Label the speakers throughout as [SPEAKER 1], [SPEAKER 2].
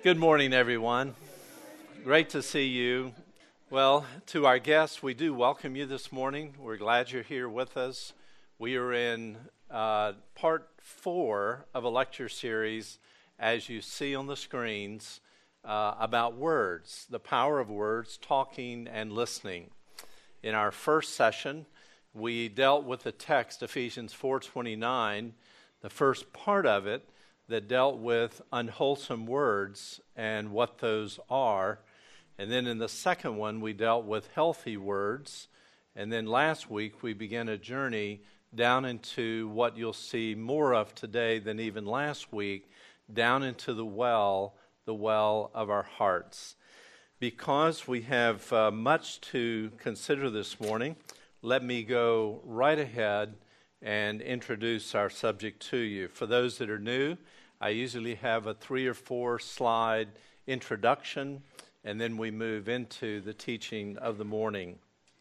[SPEAKER 1] Good morning, everyone. Great to see you. Well, to our guests, we do welcome you this morning. We're glad you're here with us. We are in part 4 of a lecture series, as you see on the screens, about words, the power of words, talking and listening. In our first session, we dealt with the text, Ephesians 4:29, the first part of it, that dealt with unwholesome words and what those are. And then in the second one, we dealt with healthy words. And then last week, we began a journey down into what you'll see more of today than even last week, down into the well of our hearts. Because we have much to consider this morning, let me go right ahead and introduce our subject to you. For those that are new, I usually have a 3 or 4 slide introduction, and then we move into the teaching of the morning.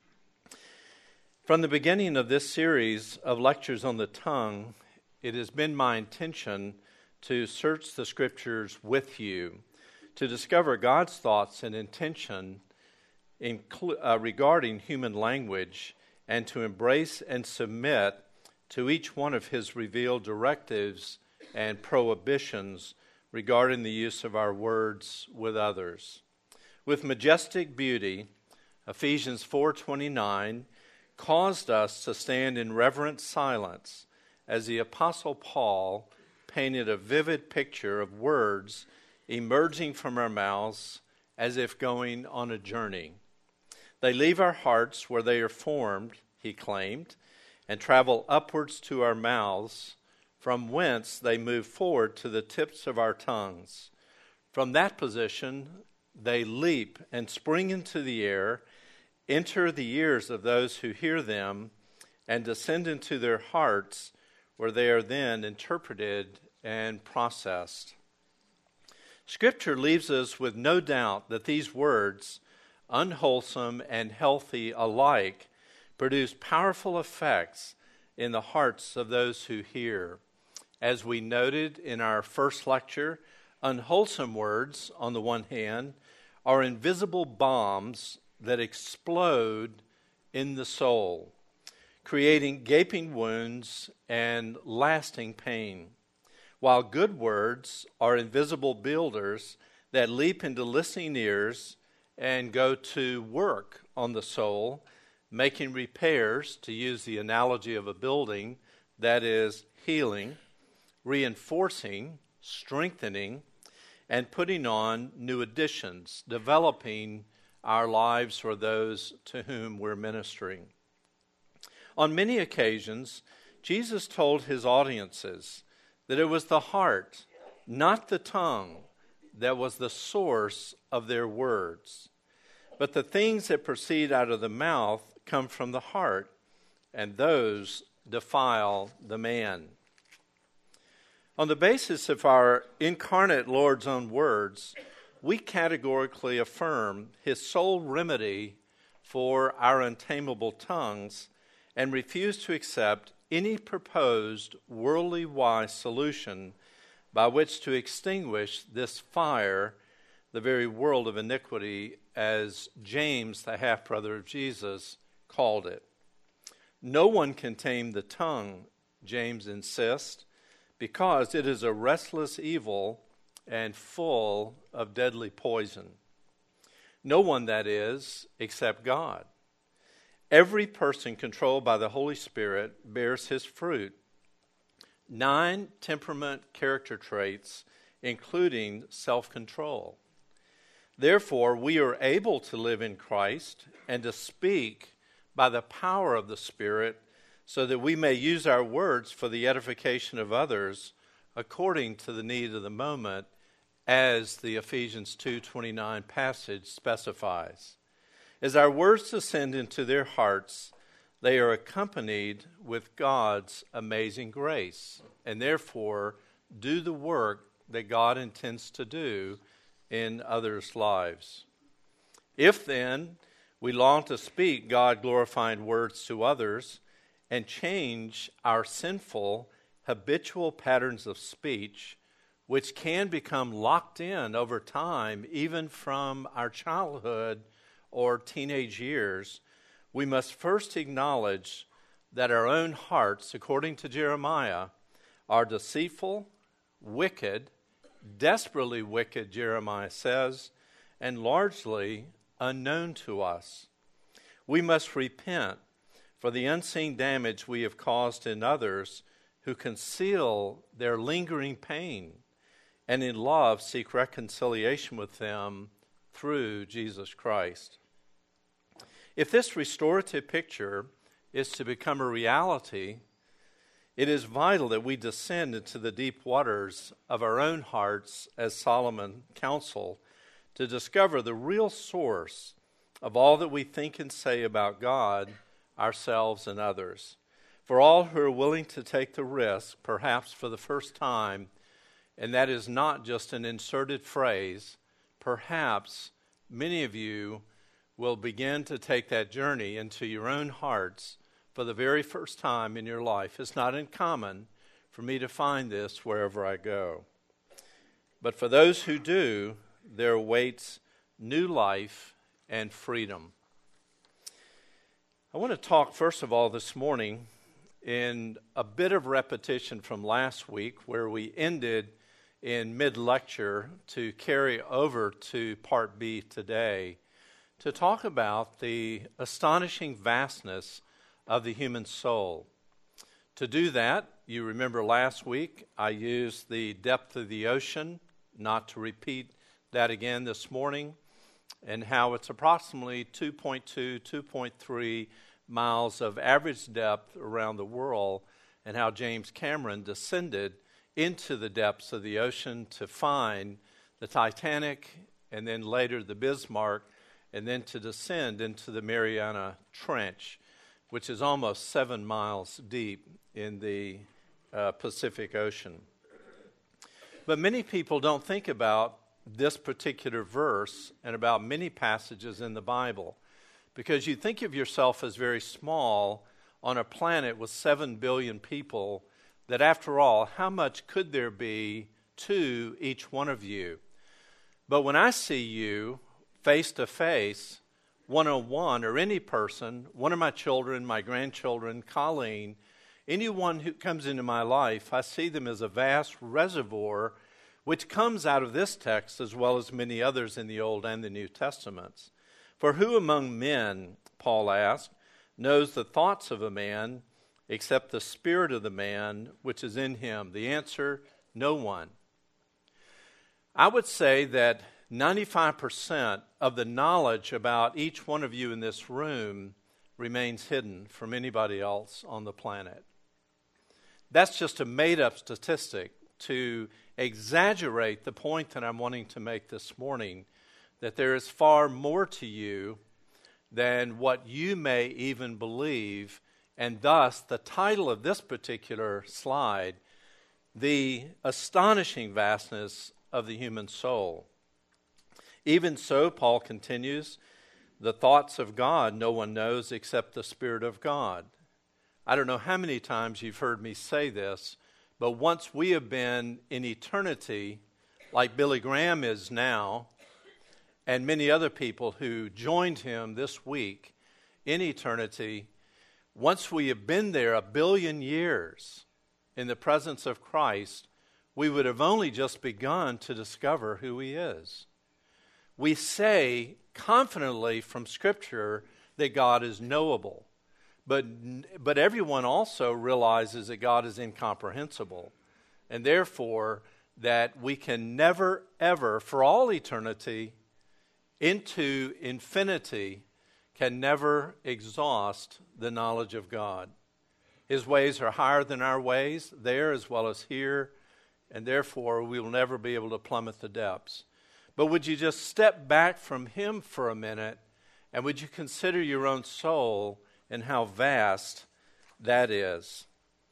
[SPEAKER 1] From the beginning of this series of lectures on the tongue, it has been my intention to search the Scriptures with you, to discover God's thoughts and intention regarding human language, and to embrace and submit to each one of His revealed directives and prohibitions regarding the use of our words with others. With majestic beauty, Ephesians 4:29 caused us to stand in reverent silence as the Apostle Paul painted a vivid picture of words emerging from our mouths as if going on a journey. They leave our hearts where they are formed, he claimed, and travel upwards to our mouths, from whence they move forward to the tips of our tongues. From that position, they leap and spring into the air, enter the ears of those who hear them, and descend into their hearts, where they are then interpreted and processed. Scripture leaves us with no doubt that these words, unwholesome and healthy alike, produce powerful effects in the hearts of those who hear. As we noted in our first lecture, unwholesome words, on the one hand, are invisible bombs that explode in the soul, creating gaping wounds and lasting pain, while good words are invisible builders that leap into listening ears and go to work on the soul, making repairs, to use the analogy of a building, that is, healing, reinforcing, strengthening, and putting on new additions, developing our lives for those to whom we're ministering. On many occasions, Jesus told his audiences that it was the heart, not the tongue, that was the source of their words. But the things that proceed out of the mouth come from the heart, and those defile the man. On the basis of our incarnate Lord's own words, we categorically affirm his sole remedy for our untamable tongues and refuse to accept any proposed worldly-wise solution by which to extinguish this fire, the very world of iniquity, as James, the half-brother of Jesus, called it. No one can tame the tongue, James insists, because it is a restless evil and full of deadly poison. No one, that is, except God. Every person controlled by the Holy Spirit bears his fruit. 9 temperament character traits, including self-control. Therefore, we are able to live in Christ and to speak by the power of the Spirit, so that we may use our words for the edification of others according to the need of the moment, as the Ephesians 2:29 passage specifies. As our words descend into their hearts, they are accompanied with God's amazing grace, and therefore do the work that God intends to do in others' lives. If then we long to speak God-glorifying words to others and change our sinful, habitual patterns of speech, which can become locked in over time, even from our childhood or teenage years, we must first acknowledge that our own hearts, according to Jeremiah, are deceitful, wicked, desperately wicked, Jeremiah says, and largely unknown to us. We must repent for the unseen damage we have caused in others who conceal their lingering pain, and in love seek reconciliation with them through Jesus Christ. If this restorative picture is to become a reality, it is vital that we descend into the deep waters of our own hearts, as Solomon counseled, to discover the real source of all that we think and say about God, ourselves, and others. For all who are willing to take the risk, perhaps for the first time, and that is not just an inserted phrase, perhaps many of you will begin to take that journey into your own hearts for the very first time in your life. It's not uncommon for me to find this wherever I go. But for those who do, there awaits new life and freedom. I want to talk, first of all, this morning in a bit of repetition from last week, where we ended in mid-lecture to carry over to part B today, to talk about the astonishing vastness of the human soul. To do that, you remember last week I used the depth of the ocean, not to repeat that again this morning, and how it's approximately 2.2, 2.3 miles of average depth around the world, and how James Cameron descended into the depths of the ocean to find the Titanic, and then later the Bismarck, and then to descend into the Mariana Trench, which is almost 7 miles deep in the Pacific Ocean. But many people don't think about this particular verse and about many passages in the Bible, because you think of yourself as very small on a planet with 7 billion people, that after all, how much could there be to each one of you? But when I see you face to face, one-on-one, or any person, one of my children, my grandchildren, Colleen, anyone who comes into my life, I see them as a vast reservoir which comes out of this text as well as many others in the Old and the New Testaments. For who among men, Paul asked, knows the thoughts of a man except the spirit of the man which is in him? The answer, no one. I would say that 95% of the knowledge about each one of you in this room remains hidden from anybody else on the planet. That's just a made-up statistic to exaggerate the point that I'm wanting to make this morning, that there is far more to you than what you may even believe, and thus the title of this particular slide, The Astonishing Vastness of the Human Soul. Even so, Paul continues, the thoughts of God no one knows except the Spirit of God. I don't know how many times you've heard me say this, but once we have been in eternity, like Billy Graham is now, and many other people who joined him this week in eternity, once we have been there 1 billion years in the presence of Christ, we would have only just begun to discover who he is. We say confidently from Scripture that God is knowable, but everyone also realizes that God is incomprehensible, and therefore that we can never, ever, for all eternity, into infinity, can never exhaust the knowledge of God. His ways are higher than our ways, there as well as here, and therefore we will never be able to plummet the depths. But would you just step back from him for a minute, and would you consider your own soul and how vast that is?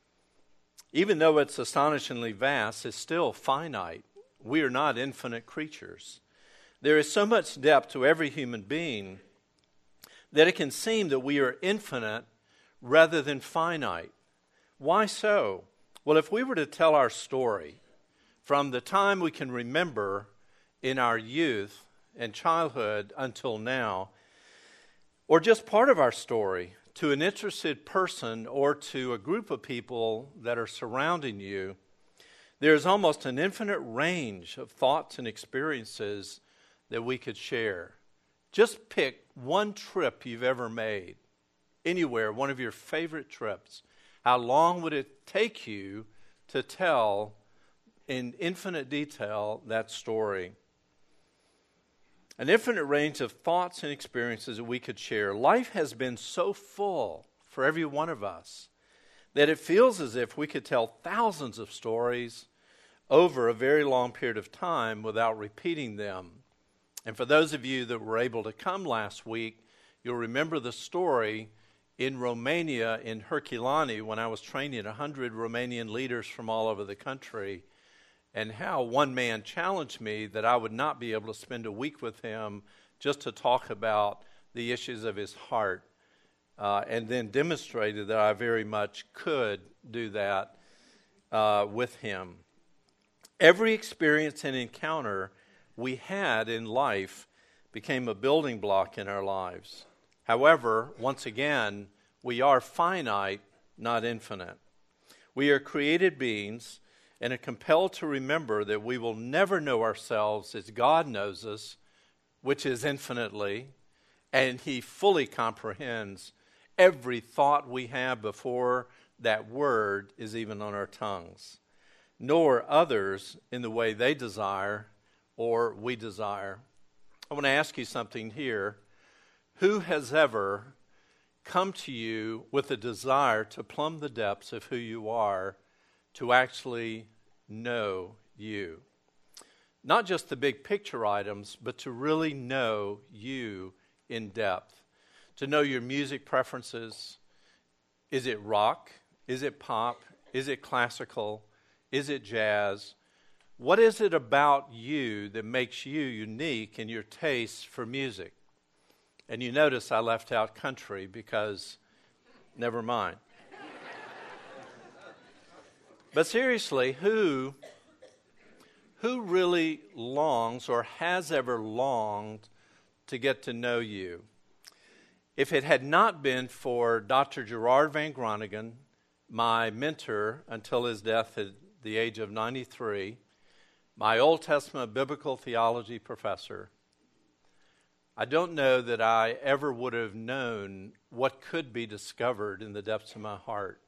[SPEAKER 1] Even though it's astonishingly vast, it's still finite. We are not infinite creatures. There is so much depth to every human being that it can seem that we are infinite rather than finite. Why so? Well, if we were to tell our story, from the time we can remember in our youth and childhood until now, or just part of our story, to an interested person or to a group of people that are surrounding you, there's almost an infinite range of thoughts and experiences that we could share. Just pick one trip you've ever made, anywhere, one of your favorite trips. How long would it take you to tell in infinite detail that story? An infinite range of thoughts and experiences that we could share. Life has been so full for every one of us that it feels as if we could tell thousands of stories over a very long period of time without repeating them. And for those of you that were able to come last week, you'll remember the story in Romania, in Herculani, when I was training 100 Romanian leaders from all over the country, and how one man challenged me that I would not be able to spend a week with him just to talk about the issues of his heart, and then demonstrated that I very much could do that with him. Every experience and encounter we had in life became a building block in our lives. However, once again, we are finite, not infinite. We are created beings and are compelled to remember that we will never know ourselves as God knows us, which is infinitely, and He fully comprehends every thought we have before that word is even on our tongues, nor others in the way they desire or we desire. I want to ask you something here. Who has ever come to you with a desire to plumb the depths of who you are, to actually know you? Not just the big picture items, but to really know you in depth. To know your music preferences. Is it rock? Is it pop? Is it classical? Is it jazz? What is it about you that makes you unique in your taste for music? And you notice I left out country because, never mind. But seriously, who really longs or has ever longed to get to know you? If it had not been for Dr. Gerard Van Groningen, my mentor until his death at the age of 93, my Old Testament biblical theology professor, I don't know that I ever would have known what could be discovered in the depths of my heart.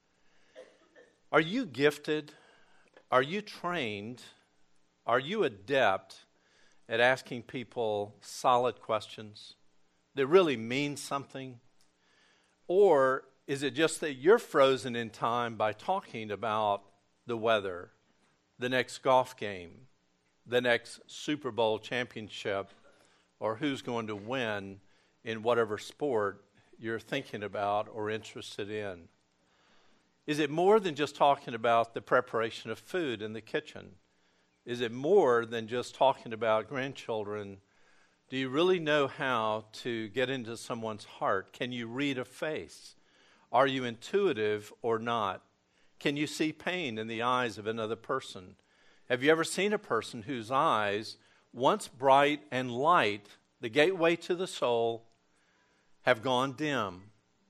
[SPEAKER 1] Are you gifted? Are you trained? Are you adept at asking people solid questions that really mean something? Or is it just that you're frozen in time by talking about the weather, the next golf game, the next Super Bowl championship, or who's going to win in whatever sport you're thinking about or interested in? Is it more than just talking about the preparation of food in the kitchen? Is it more than just talking about grandchildren? Do you really know how to get into someone's heart? Can you read a face? Are you intuitive or not? Can you see pain in the eyes of another person? Have you ever seen a person whose eyes, once bright and light, the gateway to the soul, have gone dim?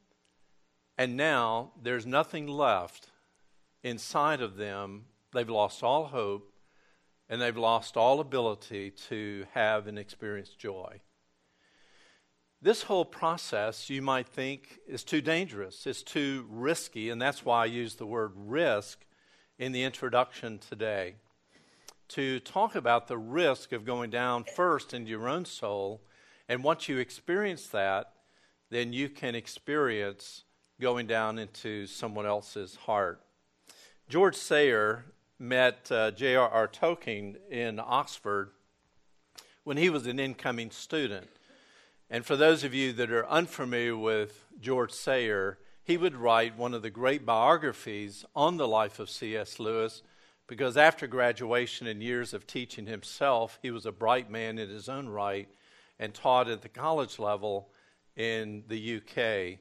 [SPEAKER 1] And now there's nothing left inside of them. They've lost all hope, and they've lost all ability to have and experience joy. This whole process, you might think, is too dangerous. It's too risky, and that's why I use the word risk in the introduction today, to talk about the risk of going down first into your own soul, and once you experience that, then you can experience going down into someone else's heart. George Sayer met J.R.R. Tolkien in Oxford when he was an incoming student. And for those of you that are unfamiliar with George Sayer, he would write one of the great biographies on the life of C.S. Lewis, because after graduation and years of teaching himself, he was a bright man in his own right and taught at the college level in the UK.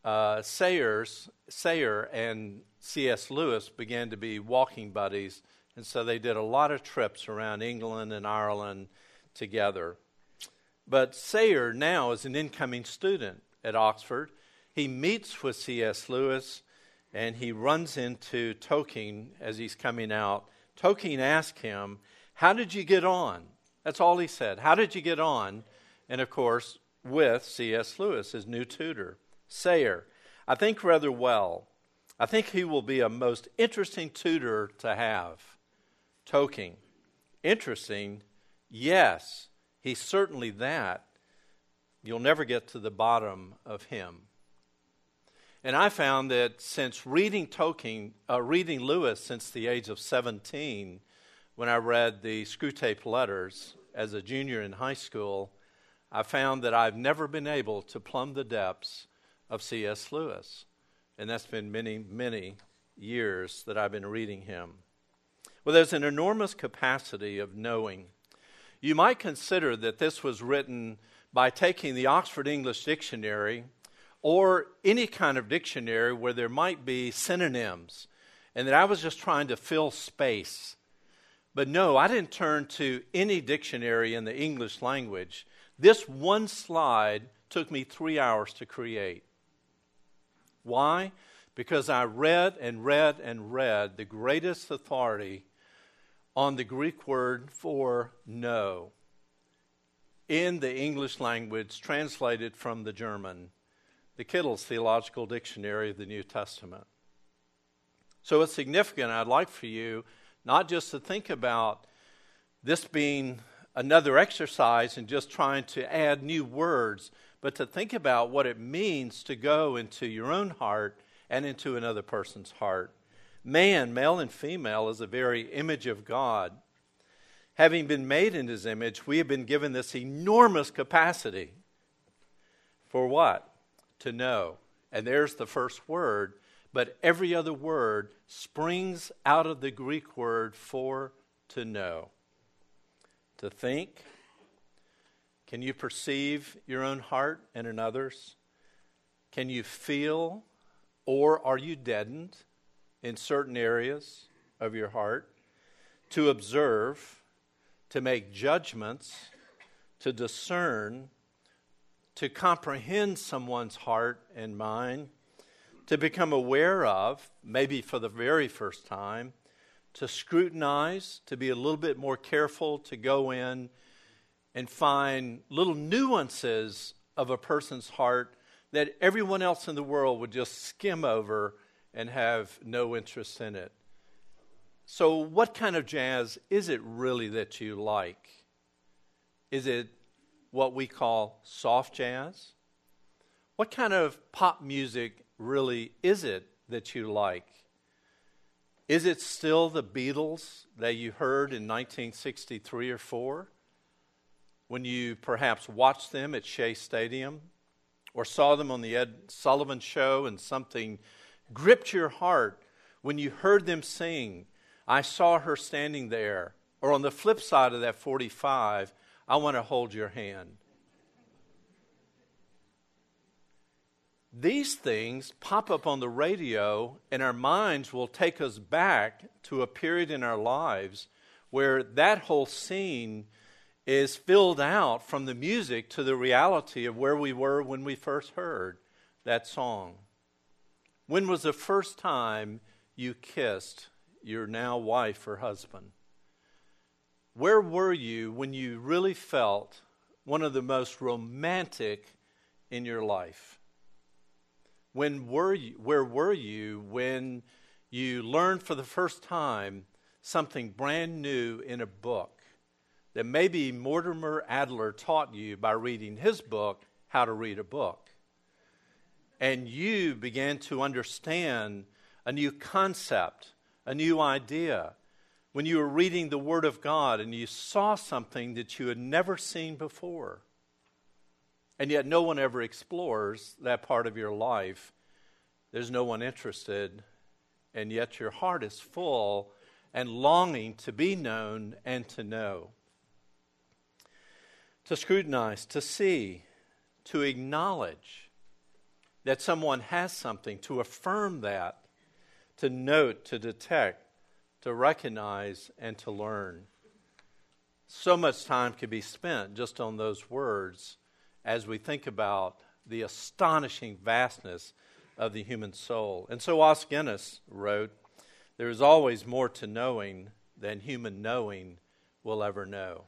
[SPEAKER 1] Sayer and C.S. Lewis began to be walking buddies And so they did a lot of trips around England and Ireland together. But Sayre now is an incoming student at Oxford. He meets with C.S. Lewis, and he runs into Tolkien as he's coming out. Tolkien asked him, "How did you get on?" That's all he said. "How did you get on?" And of course, with C.S. Lewis, his new tutor. Sayre, "I think rather well. I think he will be a most interesting tutor to have." Tolkien, "Interesting? Yes, he's certainly that. You'll never get to the bottom of him." And I found that since reading Lewis since the age of 17, when I read the Screwtape Letters as a junior in high school, I found that I've never been able to plumb the depths of C.S. Lewis. And that's been many, many years that I've been reading him. Well, there's an enormous capacity of knowing. You might consider that this was written by taking the Oxford English Dictionary or any kind of dictionary where there might be synonyms, and that I was just trying to fill space. But no, I didn't turn to any dictionary in the English language. This one slide took me 3 hours to create. Why? Because I read and read and read the greatest authority on the Greek word for know in the English language, translated from the German, the Kittle's Theological Dictionary of the New Testament. So it's significant. I'd like for you not just to think about this being another exercise and just trying to add new words, but to think about what it means to go into your own heart and into another person's heart. Man, male and female, is a very image of God. Having been made in his image, we have been given this enormous capacity. For what? To know. And there's the first word, but every other word springs out of the Greek word for to know. To think. Can you perceive your own heart and another's? Can you feel, or are you deadened in certain areas of your heart? To observe, to make judgments, to discern, to comprehend someone's heart and mind, to become aware of, maybe for the very first time, to scrutinize, to be a little bit more careful, to go in and find little nuances of a person's heart that everyone else in the world would just skim over and have no interest in it. So what kind of jazz is it really that you like? Is it what we call soft jazz? What kind of pop music really is it that you like? Is it still the Beatles that you heard in 1963 or 4? When you perhaps watched them at Shea Stadium or saw them on the Ed Sullivan Show and something gripped your heart when you heard them sing, "I saw her standing there," or on the flip side of that 45, "I want to hold your hand." These things pop up on the radio, and our minds will take us back to a period in our lives where that whole scene is filled out from the music to the reality of where we were when we first heard that song. When was the first time you kissed your now wife or husband? Where were you when you really felt one of the most romantic in your life? Where were you when you learned for the first time something brand new in a book that maybe Mortimer Adler taught you by reading his book, How to Read a Book? And you began to understand a new concept, a new idea. When you were reading the Word of God and you saw something that you had never seen before. And yet no one ever explores that part of your life. There's no one interested. And yet your heart is full and longing to be known and to know. To scrutinize, to see, to acknowledge that someone has something, to affirm that, to note, to detect, to recognize, and to learn. So much time could be spent just on those words as we think about the astonishing vastness of the human soul. And so Os Guinness wrote, "There is always more to knowing than human knowing will ever know."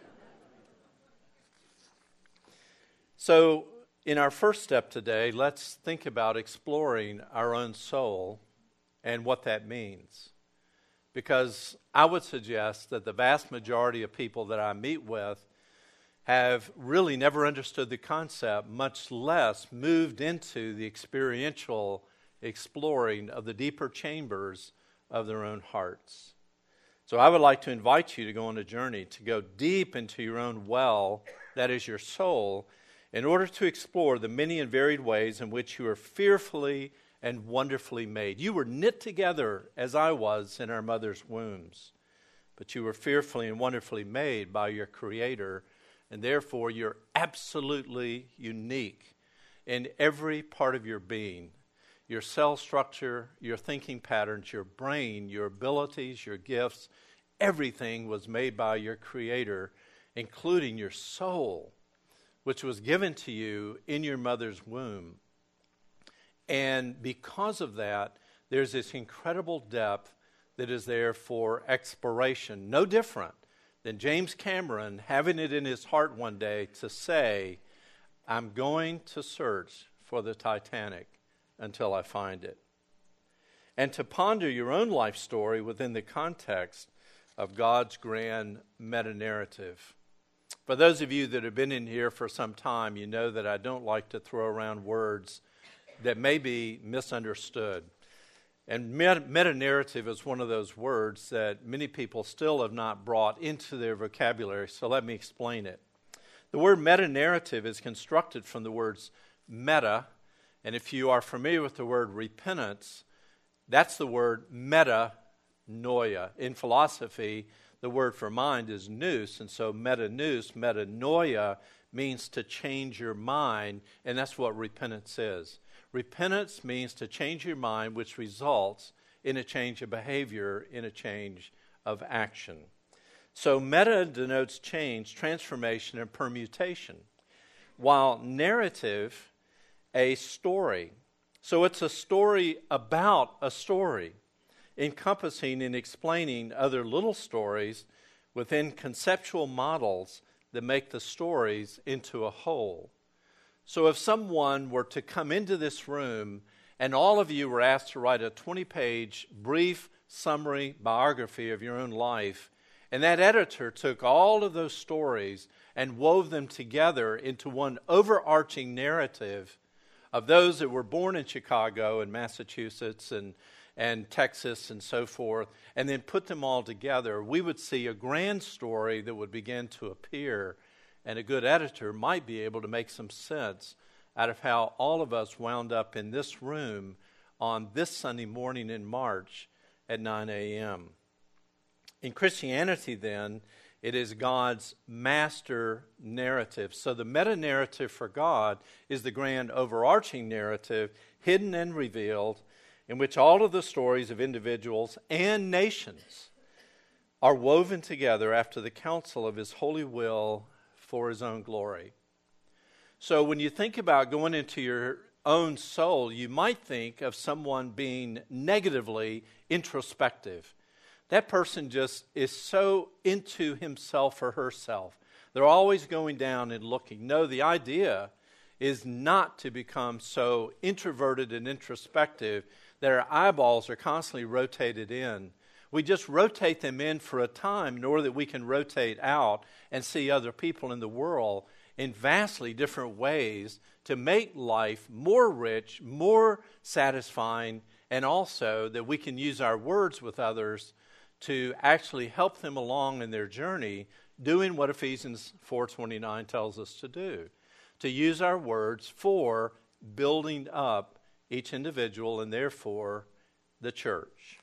[SPEAKER 1] So in our first step today, let's think about exploring our own soul and what that means. Because I would suggest that the vast majority of people that I meet with have really never understood the concept, much less moved into the experiential exploring of the deeper chambers of their own hearts. So I would like to invite you to go on a journey, to go deep into your own well, that is your soul, in order to explore the many and varied ways in which you are fearfully and wonderfully made. You were knit together as I was in our mother's wombs, but you were fearfully and wonderfully made by your Creator, and therefore you're absolutely unique in every part of your being. Your cell structure, your thinking patterns, your brain, your abilities, your gifts, everything was made by your Creator, including your soul, which was given to you in your mother's womb. And because of that, there's this incredible depth that is there for exploration. No different than James Cameron having it in his heart one day to say, "I'm going to search for the Titanic until I find it." And to ponder your own life story within the context of God's grand meta-narrative. For those of you that have been in here for some time, you know that I don't like to throw around words that may be misunderstood. And meta-narrative is one of those words that many people still have not brought into their vocabulary, so let me explain it. The word meta-narrative is constructed from the words meta, and if you are familiar with the word repentance, that's the word metanoia. In philosophy, the word for mind is nous, and so meta-nous, metanoia, means to change your mind, and that's what repentance is. Repentance means to change your mind, which results in a change of behavior, in a change of action. So meta denotes change, transformation, and permutation, while narrative, a story. So it's a story about a story, encompassing and explaining other little stories within conceptual models that make the stories into a whole. So if someone were to come into this room and all of you were asked to write a 20-page brief summary biography of your own life, and that editor took all of those stories and wove them together into one overarching narrative of those that were born in Chicago and Massachusetts and Texas and so forth, and then put them all together, we would see a grand story that would begin to appear. And a good editor might be able to make some sense out of how all of us wound up in this room on this Sunday morning in March at 9 a.m. In Christianity, then, it is God's master narrative. So the meta-narrative for God is the grand overarching narrative, hidden and revealed, in which all of the stories of individuals and nations are woven together after the counsel of His holy will for His own glory. So when you think about going into your own soul, you might think of someone being negatively introspective. That person just is so into himself or herself. They're always going down and looking. No, the idea is not to become so introverted and introspective that our eyeballs are constantly rotated in. We just rotate them in for a time in order that we can rotate out and see other people in the world in vastly different ways to make life more rich, more satisfying, and also that we can use our words with others to actually help them along in their journey, doing what Ephesians 4:29 tells us to do, to use our words for building up each individual and therefore the church.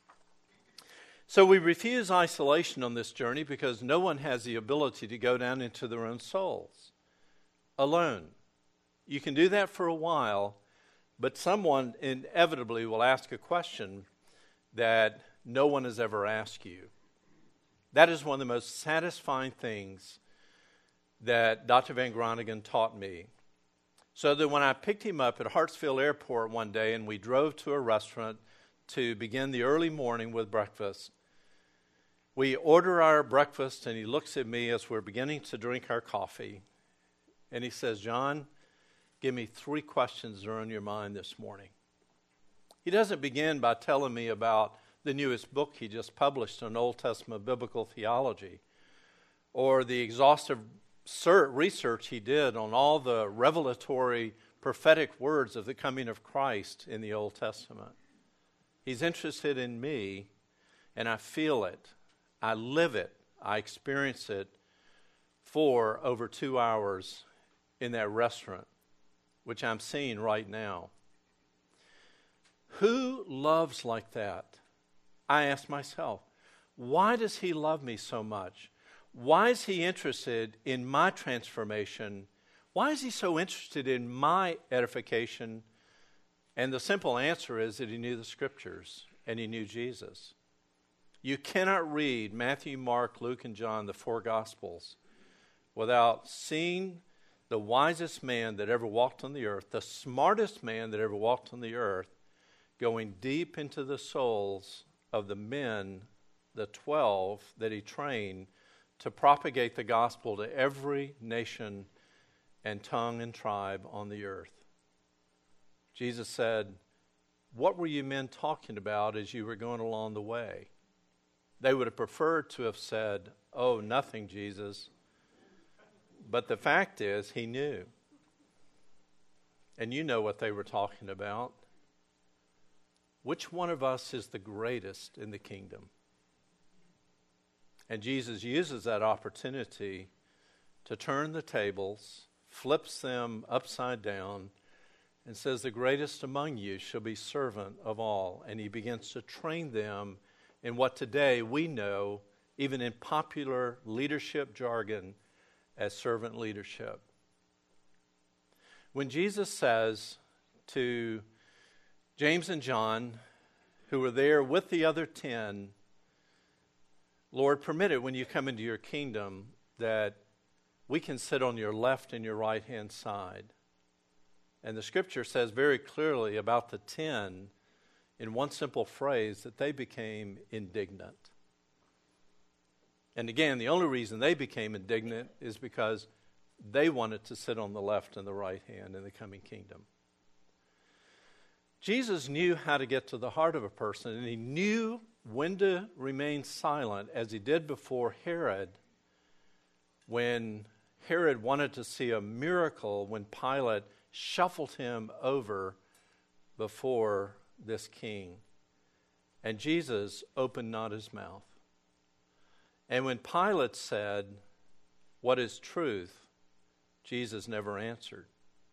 [SPEAKER 1] So we refuse isolation on this journey because no one has the ability to go down into their own souls alone. You can do that for a while, but someone inevitably will ask a question that no one has ever asked you. That is one of the most satisfying things that Dr. Van Groningen taught me. So that when I picked him up at Hartsfield Airport one day and we drove to a restaurant to begin the early morning with breakfast, we order our breakfast and he looks at me as we're beginning to drink our coffee and he says, "John, give me 3 questions that are on your mind this morning." He doesn't begin by telling me about the newest book he just published on Old Testament biblical theology or the exhaustive research he did on all the revelatory prophetic words of the coming of Christ in the Old Testament. He's interested in me, and I feel it. I live it. I experience it for over 2 hours in that restaurant, which I'm seeing right now. Who loves like that? I ask myself, why does he love me so much? Why is he interested in my transformation? Why is he so interested in my edification? And the simple answer is that he knew the Scriptures and he knew Jesus. You cannot read Matthew, Mark, Luke, and John, the 4 Gospels, without seeing the wisest man that ever walked on the earth, the smartest man that ever walked on the earth, going deep into the souls of the men, the 12 that he trained to propagate the gospel to every nation and tongue and tribe on the earth. Jesus said, "What were you men talking about as you were going along the way?" They would have preferred to have said, "Oh, nothing, Jesus." But the fact is, he knew. And you know what they were talking about. Which one of us is the greatest in the kingdom? And Jesus uses that opportunity to turn the tables, flips them upside down, and says, "The greatest among you shall be servant of all." And he begins to train them in what today we know, even in popular leadership jargon, as servant leadership. When Jesus says to James and John, who were there with the other 10, "Lord, permit it when you come into your kingdom that we can sit on your left and your right-hand side." And the Scripture says very clearly about the 10 in one simple phrase that they became indignant. And again, the only reason they became indignant is because they wanted to sit on the left and the right hand in the coming kingdom. Jesus knew how to get to the heart of a person, and he knew when to remain silent, as he did before Herod, when Herod wanted to see a miracle, when Pilate shuffled him over before this king. And Jesus opened not his mouth. And when Pilate said, "What is truth?" Jesus never answered.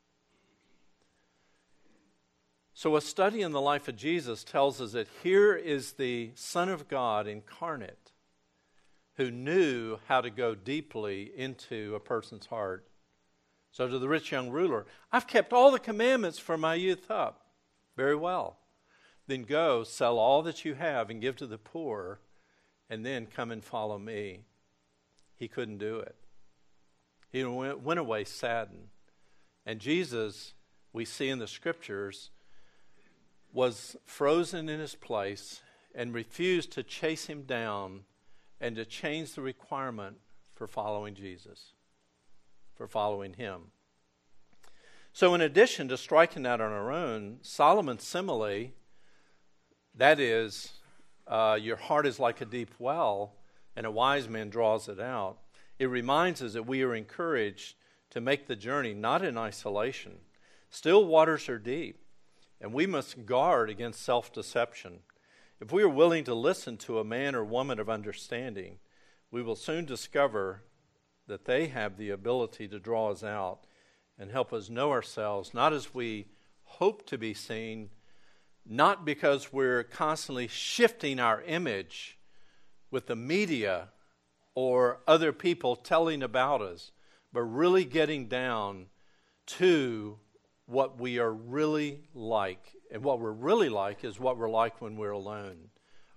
[SPEAKER 1] So a study in the life of Jesus tells us that here is the Son of God incarnate who knew how to go deeply into a person's heart. So to the rich young ruler, "I've kept all the commandments from my youth up." Very well. Then go, sell all that you have and give to the poor, and then come and follow me. He couldn't do it. He went away saddened. And Jesus, we see in the Scriptures, was frozen in his place and refused to chase him down and to change the requirement for following Jesus, for following him. So in addition to striking out on our own, Solomon's simile, that is, your heart is like a deep well, and a wise man draws it out. It reminds us that we are encouraged to make the journey not in isolation. Still waters are deep, and we must guard against self-deception. If we are willing to listen to a man or woman of understanding, we will soon discover that they have the ability to draw us out and help us know ourselves, not as we hope to be seen, not because we're constantly shifting our image with the media or other people telling about us, but really getting down to what we are really like. And what we're really like is what we're like when we're alone,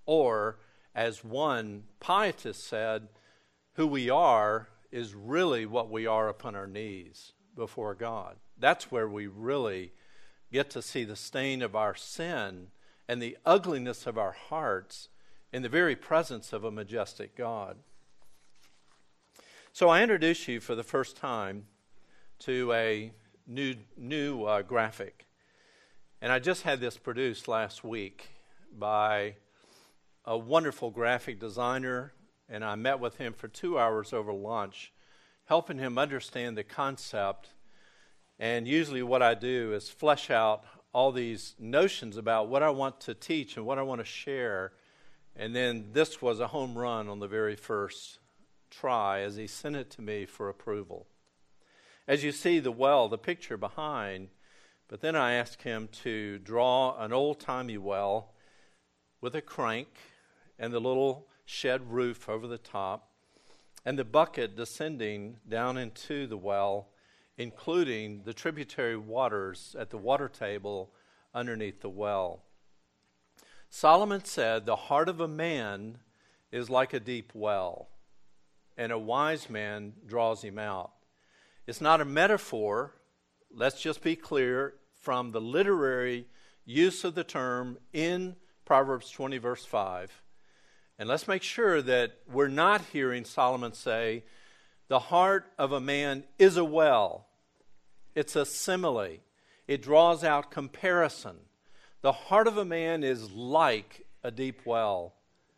[SPEAKER 1] Or, as one pietist said, who we are is really what we are upon our knees before God. That's where we really get to see the stain of our sin and the ugliness of our hearts in the very presence of a majestic God. So I introduce you for the first time to a new graphic. And I just had this produced last week by a wonderful graphic designer, and I met with him for 2 hours over lunch, helping him understand the concept. And usually what I do is flesh out all these notions about what I want to teach and what I want to share. And then this was a home run on the very first try as he sent it to me for approval. As you see the well, the picture behind, but then I asked him to draw an old-timey well with a crank and the little shed roof over the top and the bucket descending down into the well, including the tributary waters at the water table underneath the well. Solomon said, "The heart of a man is like a deep well, and a wise man draws him out." It's not a metaphor. Let's just be clear from the literary use of the term in Proverbs 20, verse 5. And let's make sure that we're not hearing Solomon say, the heart of a man is a well. It's a simile. It draws out comparison. The heart of a man is like a deep well.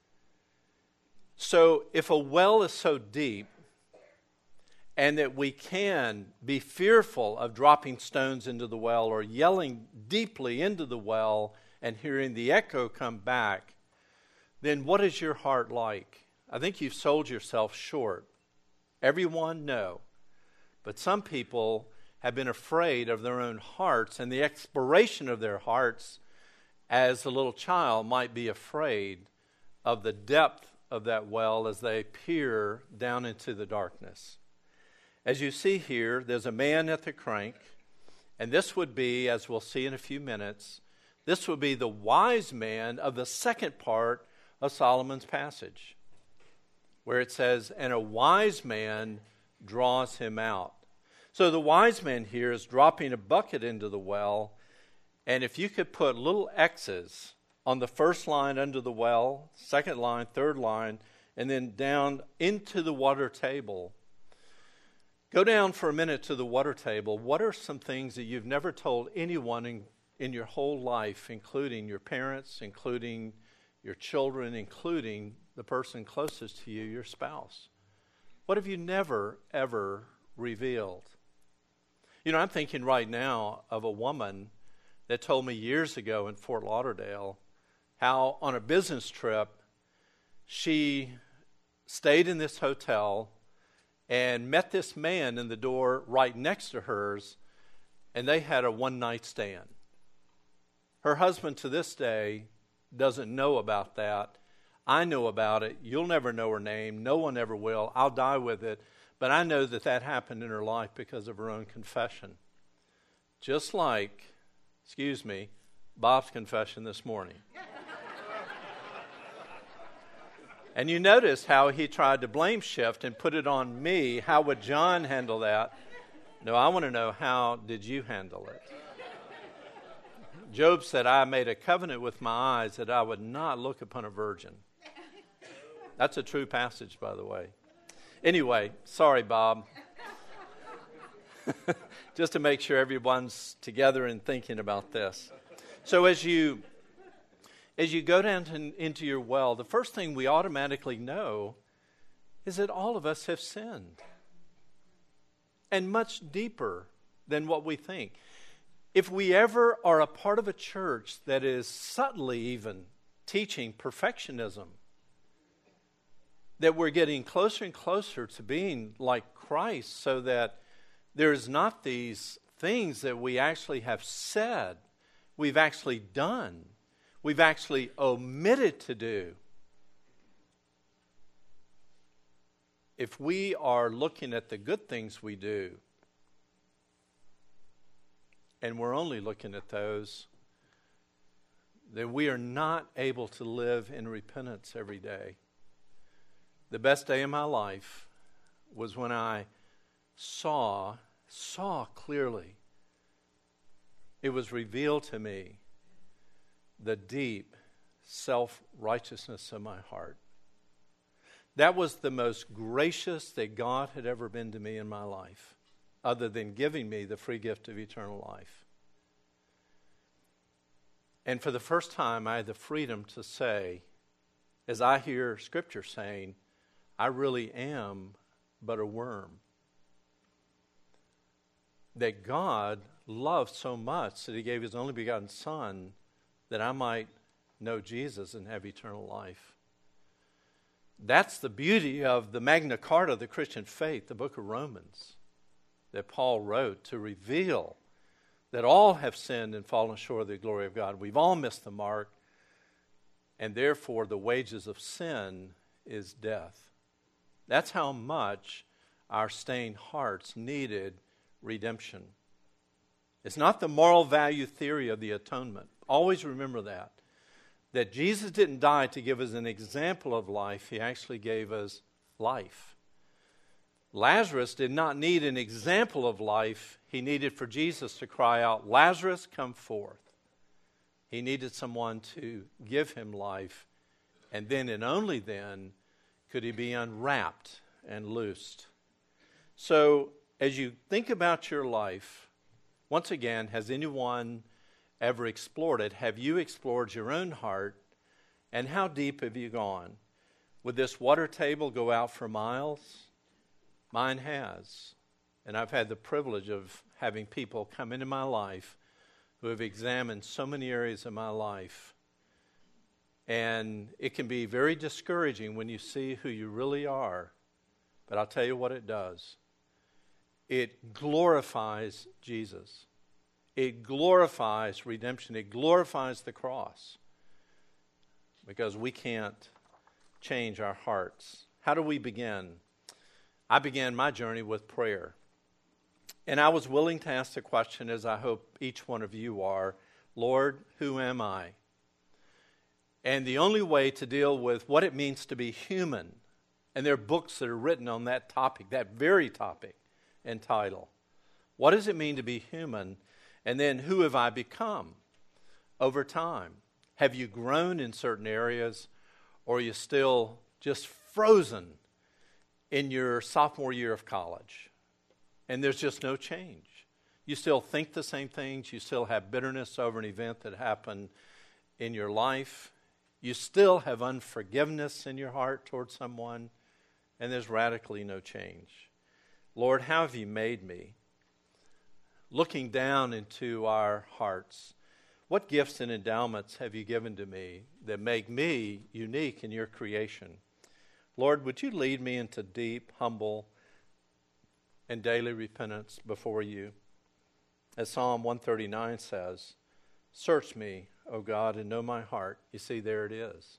[SPEAKER 1] So if a well is so deep, and that we can be fearful of dropping stones into the well or yelling deeply into the well and hearing the echo come back, then what is your heart like? I think you've sold yourself short. Everyone, no. But some people have been afraid of their own hearts and the exploration of their hearts, as a little child might be afraid of the depth of that well as they peer down into the darkness. As you see here, there's a man at the crank, and this would be, as we'll see in a few minutes, this would be the wise man of the second part of Solomon's passage, where it says, "And a wise man draws him out." So the wise man here is dropping a bucket into the well, and if you could put little X's on the first line under the well, second line, third line, and then down into the water table. Go down for a minute to the water table. What are some things that you've never told anyone in your whole life, including your parents, including your children, including the person closest to you, your spouse? What have you never, ever revealed? You know, I'm thinking right now of a woman that told me years ago in Fort Lauderdale how on a business trip she stayed in this hotel and met this man in the door right next to hers, and they had a one-night stand. Her husband to this day doesn't know about that. I know about it. You'll never know her name. No one ever will. I'll die with it. But I know that that happened in her life because of her own confession. Just like, Bob's confession this morning. And you notice how he tried to blame shift and put it on me. How would John handle that? No, I want to know, how did you handle it? Job said, "I made a covenant with my eyes that I would not look upon a virgin." That's a true passage, by the way. Anyway, sorry, Bob. Just to make sure everyone's together and thinking about this. So as you go down into your well, the first thing we automatically know is that all of us have sinned. And much deeper than what we think. If we ever are a part of a church that is subtly even teaching perfectionism, that we're getting closer and closer to being like Christ, so that there's not these things that we actually have said, we've actually done, we've actually omitted to do. If we are looking at the good things we do, and we're only looking at those, that we are not able to live in repentance every day. The best day of my life was when I saw clearly, it was revealed to me, the deep self-righteousness of my heart. That was the most gracious that God had ever been to me in my life, other than giving me the free gift of eternal life. And for the first time, I had the freedom to say, as I hear Scripture saying, I really am but a worm. That God loved so much that He gave His only begotten Son that I might know Jesus and have eternal life. That's the beauty of the Magna Carta of the Christian faith, the book of Romans, that Paul wrote to reveal that all have sinned and fallen short of the glory of God. We've all missed the mark, and therefore the wages of sin is death. That's how much our stained hearts needed redemption. It's not the moral value theory of the atonement. Always remember that Jesus didn't die to give us an example of life. He actually gave us life. Lazarus did not need an example of life. He needed for Jesus to cry out, Lazarus, come forth. He needed someone to give him life, and then and only then could he be unwrapped and loosed. So as you think about your life, once again, has anyone ever explored it? Have you explored your own heart? And how deep have you gone? Would this water table go out for miles? Mine has. And I've had the privilege of having people come into my life who have examined so many areas of my life. And it can be very discouraging when you see who you really are. But I'll tell you what it does. It glorifies Jesus. It glorifies redemption. It glorifies the cross. Because we can't change our hearts. How do we begin? I began my journey with prayer. And I was willing to ask the question, as I hope each one of you are, Lord, who am I? And the only way to deal with what it means to be human, and there are books that are written on that topic, that very topic and title. What does it mean to be human? And then who have I become over time? Have you grown in certain areas, or are you still just frozen in your sophomore year of college? And there's just no change. You still think the same things. You still have bitterness over an event that happened in your life. You still have unforgiveness in your heart towards someone, and there's radically no change. Lord, how have you made me? Looking down into our hearts, what gifts and endowments have you given to me that make me unique in your creation? Lord, would you lead me into deep, humble, and daily repentance before you? As Psalm 139 says, search me, O God, and know my heart. You see, there it is.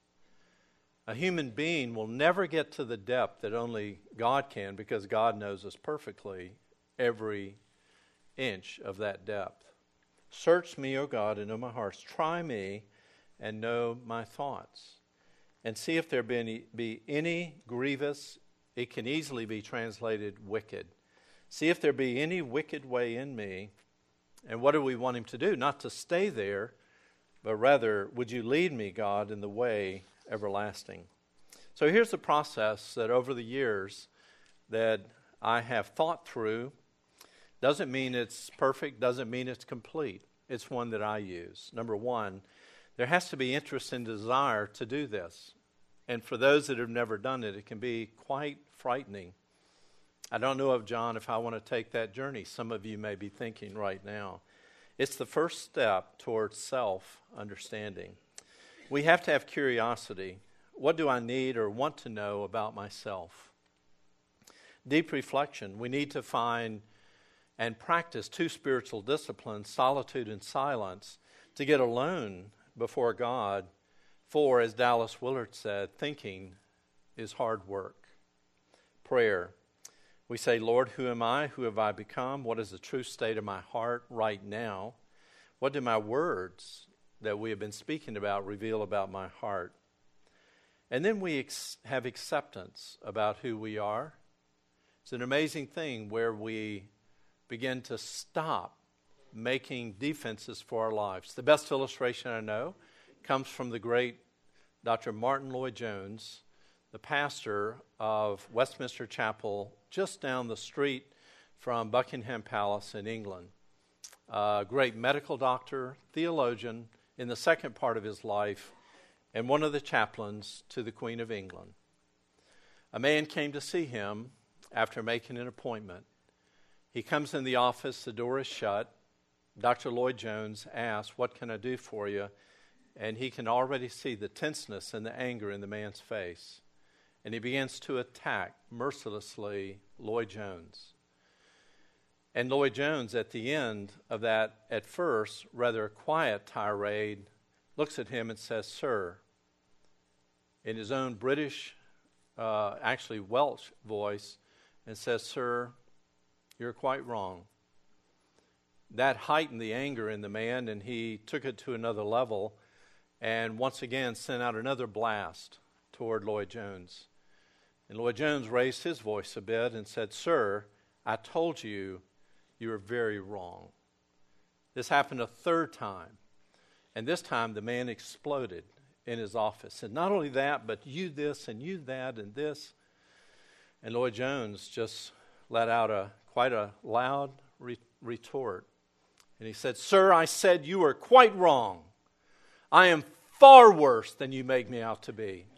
[SPEAKER 1] A human being will never get to the depth that only God can, because God knows us perfectly, every inch of that depth. Search me, O God, and know my heart. Try me and know my thoughts. And see if there be any grievous, it can easily be translated wicked. See if there be any wicked way in me. And what do we want him to do? Not to stay there, but rather, would you lead me, God, in the way everlasting? So here's the process that over the years that I have thought through. Doesn't mean it's perfect, doesn't mean it's complete. It's one that I use. Number one, there has to be interest and desire to do this. And for those that have never done it, it can be quite frightening. I don't know, John, if I want to take that journey. Some of you may be thinking right now. It's the first step towards self-understanding. We have to have curiosity. What do I need or want to know about myself? Deep reflection. We need to find and practice two spiritual disciplines, solitude and silence, to get alone before God. For, as Dallas Willard said, thinking is hard work. Prayer. We say, Lord, who am I? Who have I become? What is the true state of my heart right now? What do my words that we have been speaking about, reveal about my heart. And then we have acceptance about who we are. It's an amazing thing where we begin to stop making defenses for our lives. The best illustration I know comes from the great Dr. Martin Lloyd-Jones, the pastor of Westminster Chapel, just down the street from Buckingham Palace in England. A great medical doctor, theologian in the second part of his life, and one of the chaplains to the Queen of England. A man came to see him after making an appointment. He comes in the office, the door is shut. Dr. Lloyd-Jones asks, "What can I do for you?" And he can already see the tenseness and the anger in the man's face. And he begins to attack mercilessly Lloyd-Jones. And Lloyd-Jones, at the end of that, at first, rather quiet tirade, looks at him and says, "Sir," in his own British, actually Welsh voice, and says, "Sir, you're quite wrong." That heightened the anger in the man, and he took it to another level and once again sent out another blast toward Lloyd-Jones. And Lloyd-Jones raised his voice a bit and said, "Sir, I told you you were very wrong." This happened a third time, and this time the man exploded in his office. And not only that, but you this and you that and this. And Lloyd-Jones just let out quite a loud retort. And he said, "Sir, I said you were quite wrong. I am far worse than you make me out to be."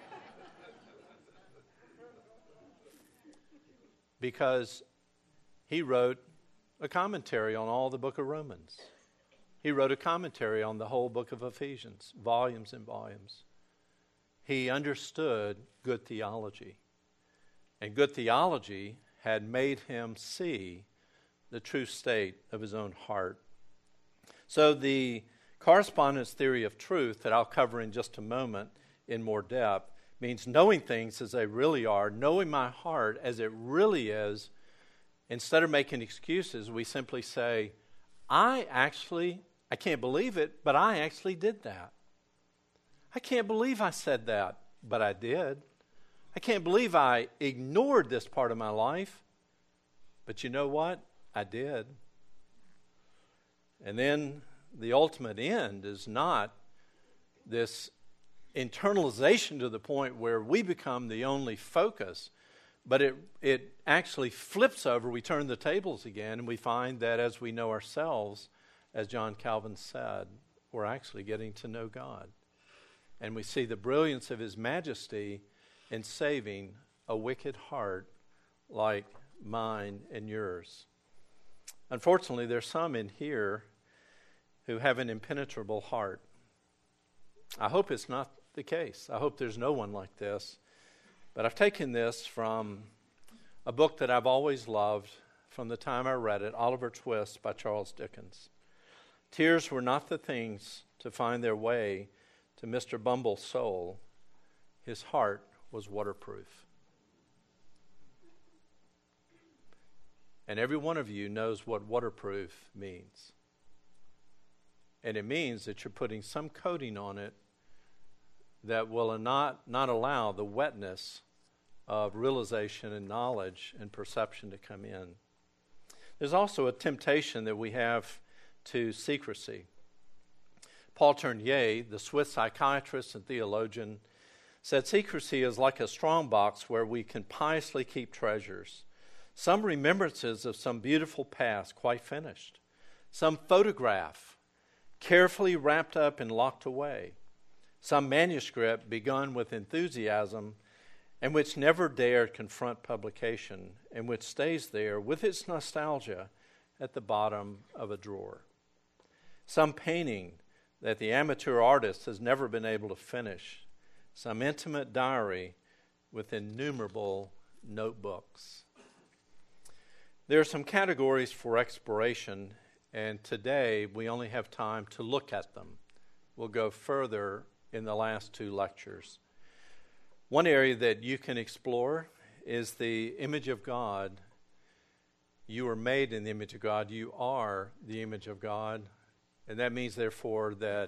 [SPEAKER 1] Because he wrote a commentary on all the book of Romans. He wrote a commentary on the whole book of Ephesians, volumes and volumes. He understood good theology. And good theology had made him see the true state of his own heart. So the correspondence theory of truth that I'll cover in just a moment in more depth means knowing things as they really are, knowing my heart as it really is. Instead of making excuses, we simply say, I can't believe it, but I actually did that. I can't believe I said that, but I did. I can't believe I ignored this part of my life, but you know what? I did. And then the ultimate end is not this internalization to the point where we become the only focus, but it actually flips over. We turn the tables again, and we find that as we know ourselves, as John Calvin said, we're actually getting to know God. And we see the brilliance of His majesty in saving a wicked heart like mine and yours. Unfortunately, there's some in here who have an impenetrable heart. I hope it's not the case. I hope there's no one like this. But I've taken this from a book that I've always loved from the time I read it, Oliver Twist by Charles Dickens. Tears were not the things to find their way to Mr. Bumble's soul. His heart was waterproof. And every one of you knows what waterproof means. And it means that you're putting some coating on it that will not allow the wetness of realization and knowledge and perception to come in. There's also a temptation that we have to secrecy. Paul Tournier, the Swiss psychiatrist and theologian, said secrecy is like a strongbox where we can piously keep treasures. Some remembrances of some beautiful past quite finished. Some photograph carefully wrapped up and locked away. Some manuscript begun with enthusiasm and which never dared confront publication and which stays there with its nostalgia at the bottom of a drawer. Some painting that the amateur artist has never been able to finish. Some intimate diary with innumerable notebooks. There are some categories for exploration, and today we only have time to look at them. We'll go further in the last two lectures. One area that you can explore is the image of God. You are made in the image of God. You are the image of God. And that means, therefore, that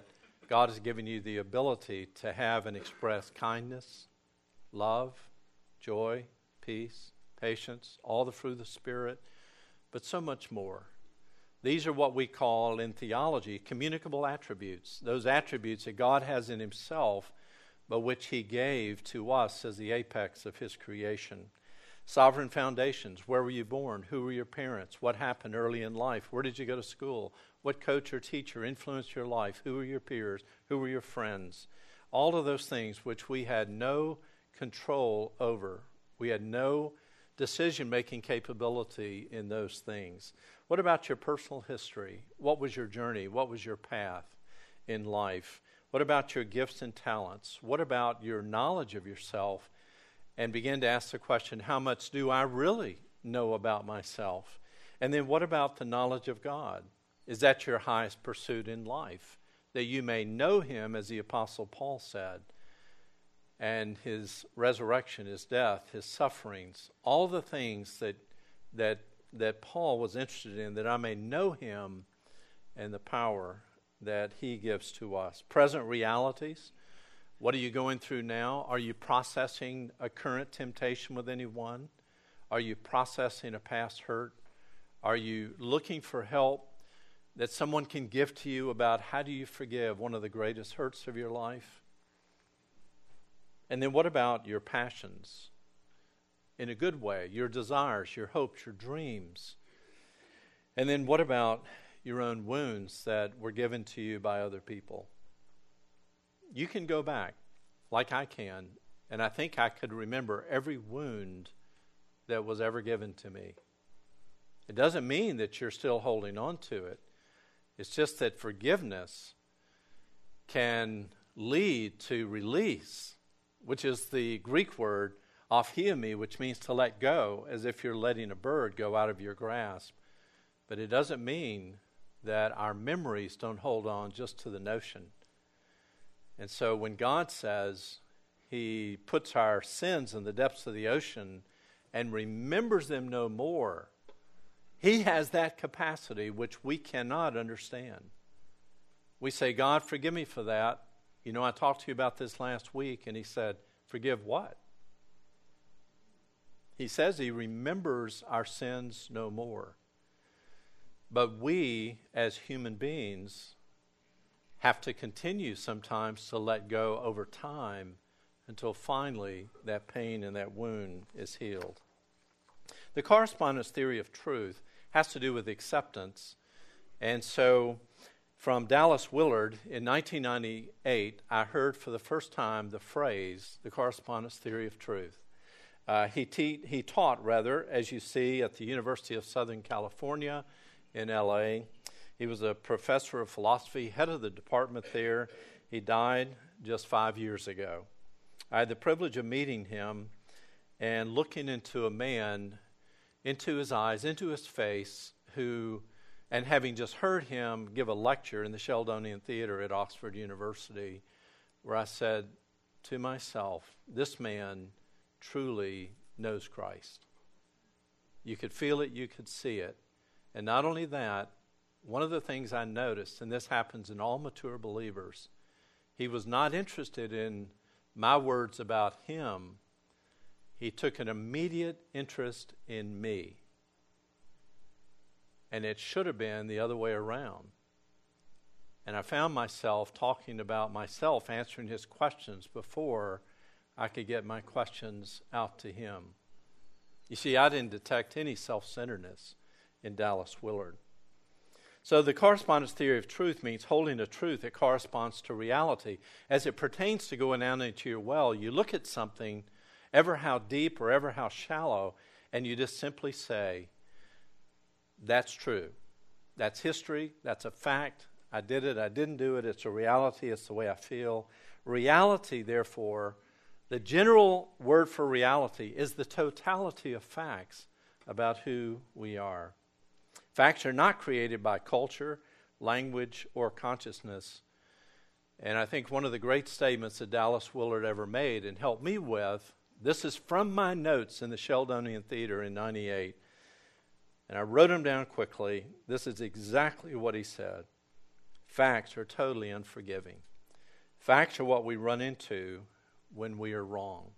[SPEAKER 1] God has given you the ability to have and express kindness, love, joy, peace, patience, all the fruit of the Spirit, but so much more. These are what we call in theology communicable attributes, those attributes that God has in himself, but which he gave to us as the apex of his creation. Sovereign foundations. Where were you born? Who were your parents? What happened early in life? Where did you go to school? What coach or teacher influenced your life? Who were your peers? Who were your friends? All of those things which we had no control over. We had no decision-making capability in those things. What about your personal history? What was your journey? What was your path in life? What about your gifts and talents? What about your knowledge of yourself? And begin to ask the question, how much do I really know about myself? And then what about the knowledge of God? Is that your highest pursuit in life? That you may know him, as the Apostle Paul said, and his resurrection, his death, his sufferings, all the things that Paul was interested in, that I may know him and the power that he gives to us. Present realities. What are you going through now? Are you processing a current temptation with anyone? Are you processing a past hurt? Are you looking for help that someone can give to you about how do you forgive one of the greatest hurts of your life? And then what about your passions? In a good way, your desires, your hopes, your dreams. And then what about your own wounds that were given to you by other people? You can go back, like I can, and I think I could remember every wound that was ever given to me. It doesn't mean that you're still holding on to it. It's just that forgiveness can lead to release, which is the Greek word aphiemi, which means to let go, as if you're letting a bird go out of your grasp. But it doesn't mean that our memories don't hold on just to the notion. And so when God says he puts our sins in the depths of the ocean and remembers them no more, he has that capacity which we cannot understand. We say, God, forgive me for that. You know, I talked to you about this last week, and he said, forgive what? He says he remembers our sins no more. But we, as human beings, have to continue sometimes to let go over time until finally that pain and that wound is healed. The correspondence theory of truth has to do with acceptance. And so from Dallas Willard in 1998, I heard for the first time the phrase, the correspondence theory of truth. He taught, as you see, at the University of Southern California in L.A. He was a professor of philosophy, head of the department there. He died just 5 years ago. I had the privilege of meeting him and looking into a man, into his eyes, into his face, and having just heard him give a lecture in the Sheldonian Theater at Oxford University, where I said to myself, this man truly knows Christ. You could feel it, you could see it. And not only that, one of the things I noticed, and this happens in all mature believers, he was not interested in my words about him. He took an immediate interest in me. And it should have been the other way around. And I found myself talking about myself, answering his questions before I could get my questions out to him. You see, I didn't detect any self-centeredness in Dallas Willard. So the correspondence theory of truth means holding a truth that corresponds to reality. As it pertains to going down into your well, you look at something, ever how deep or ever how shallow, and you just simply say, that's true. That's history. That's a fact. I did it. I didn't do it. It's a reality. It's the way I feel. Reality, therefore, the general word for reality is the totality of facts about who we are. Facts are not created by culture, language, or consciousness. And I think one of the great statements that Dallas Willard ever made and helped me with, this is from my notes in the Sheldonian Theater in 98, and I wrote them down quickly. This is exactly what he said. Facts are totally unforgiving. Facts are what we run into when we are wrong.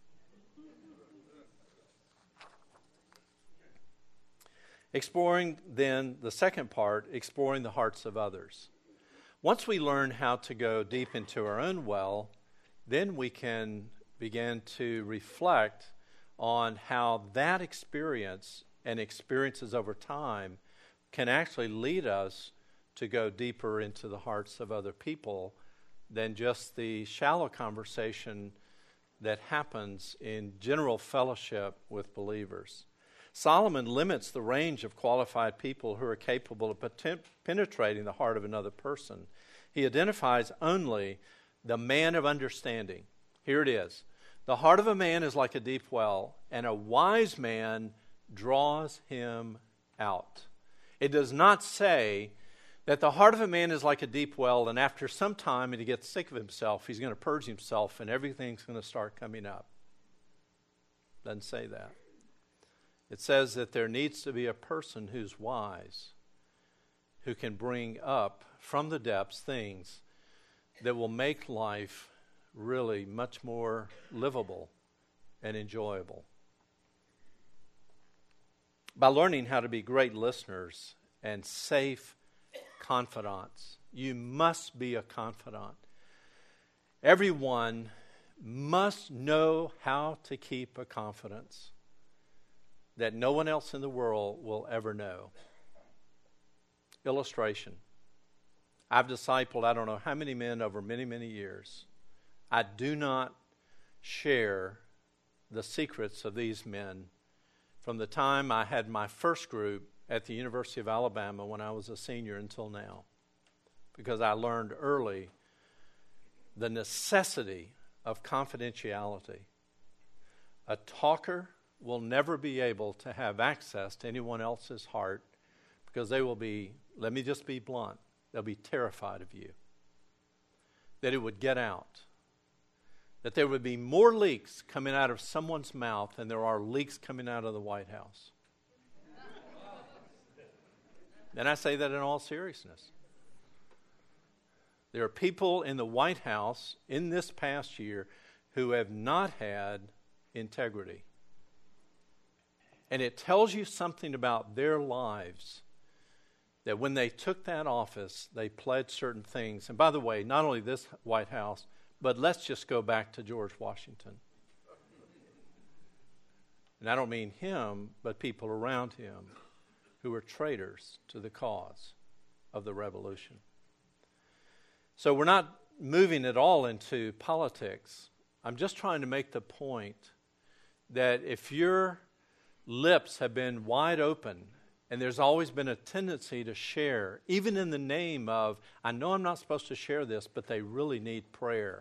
[SPEAKER 1] Exploring, then, the second part, exploring the hearts of others. Once we learn how to go deep into our own well, then we can begin to reflect on how that experience and experiences over time can actually lead us to go deeper into the hearts of other people than just the shallow conversation that happens in general fellowship with believers. Solomon limits the range of qualified people who are capable of penetrating the heart of another person. He identifies only the man of understanding. Here it is. The heart of a man is like a deep well, and a wise man draws him out. It does not say that the heart of a man is like a deep well, and after some time, and he gets sick of himself, he's going to purge himself, and everything's going to start coming up. Doesn't say that. It says that there needs to be a person who's wise, who can bring up from the depths things that will make life really much more livable and enjoyable. By learning how to be great listeners and safe confidants, you must be a confidant. Everyone must know how to keep a confidence that no one else in the world will ever know. Illustration. I've discipled I don't know how many men over many, many years. I do not share the secrets of these men from the time I had my first group at the University of Alabama when I was a senior until now, because I learned early the necessity of confidentiality. A talker will never be able to have access to anyone else's heart because they will be, let me just be blunt, they'll be terrified of you. That it would get out. That there would be more leaks coming out of someone's mouth than there are leaks coming out of the White House. And I say that in all seriousness. There are people in the White House in this past year who have not had integrity. And it tells you something about their lives, that when they took that office, they pledged certain things. And by the way, not only this White House, but let's just go back to George Washington. And I don't mean him, but people around him who were traitors to the cause of the revolution. So we're not moving at all into politics. I'm just trying to make the point that if your lips have been wide open, and there's always been a tendency to share, even in the name of, I know I'm not supposed to share this, but they really need prayer.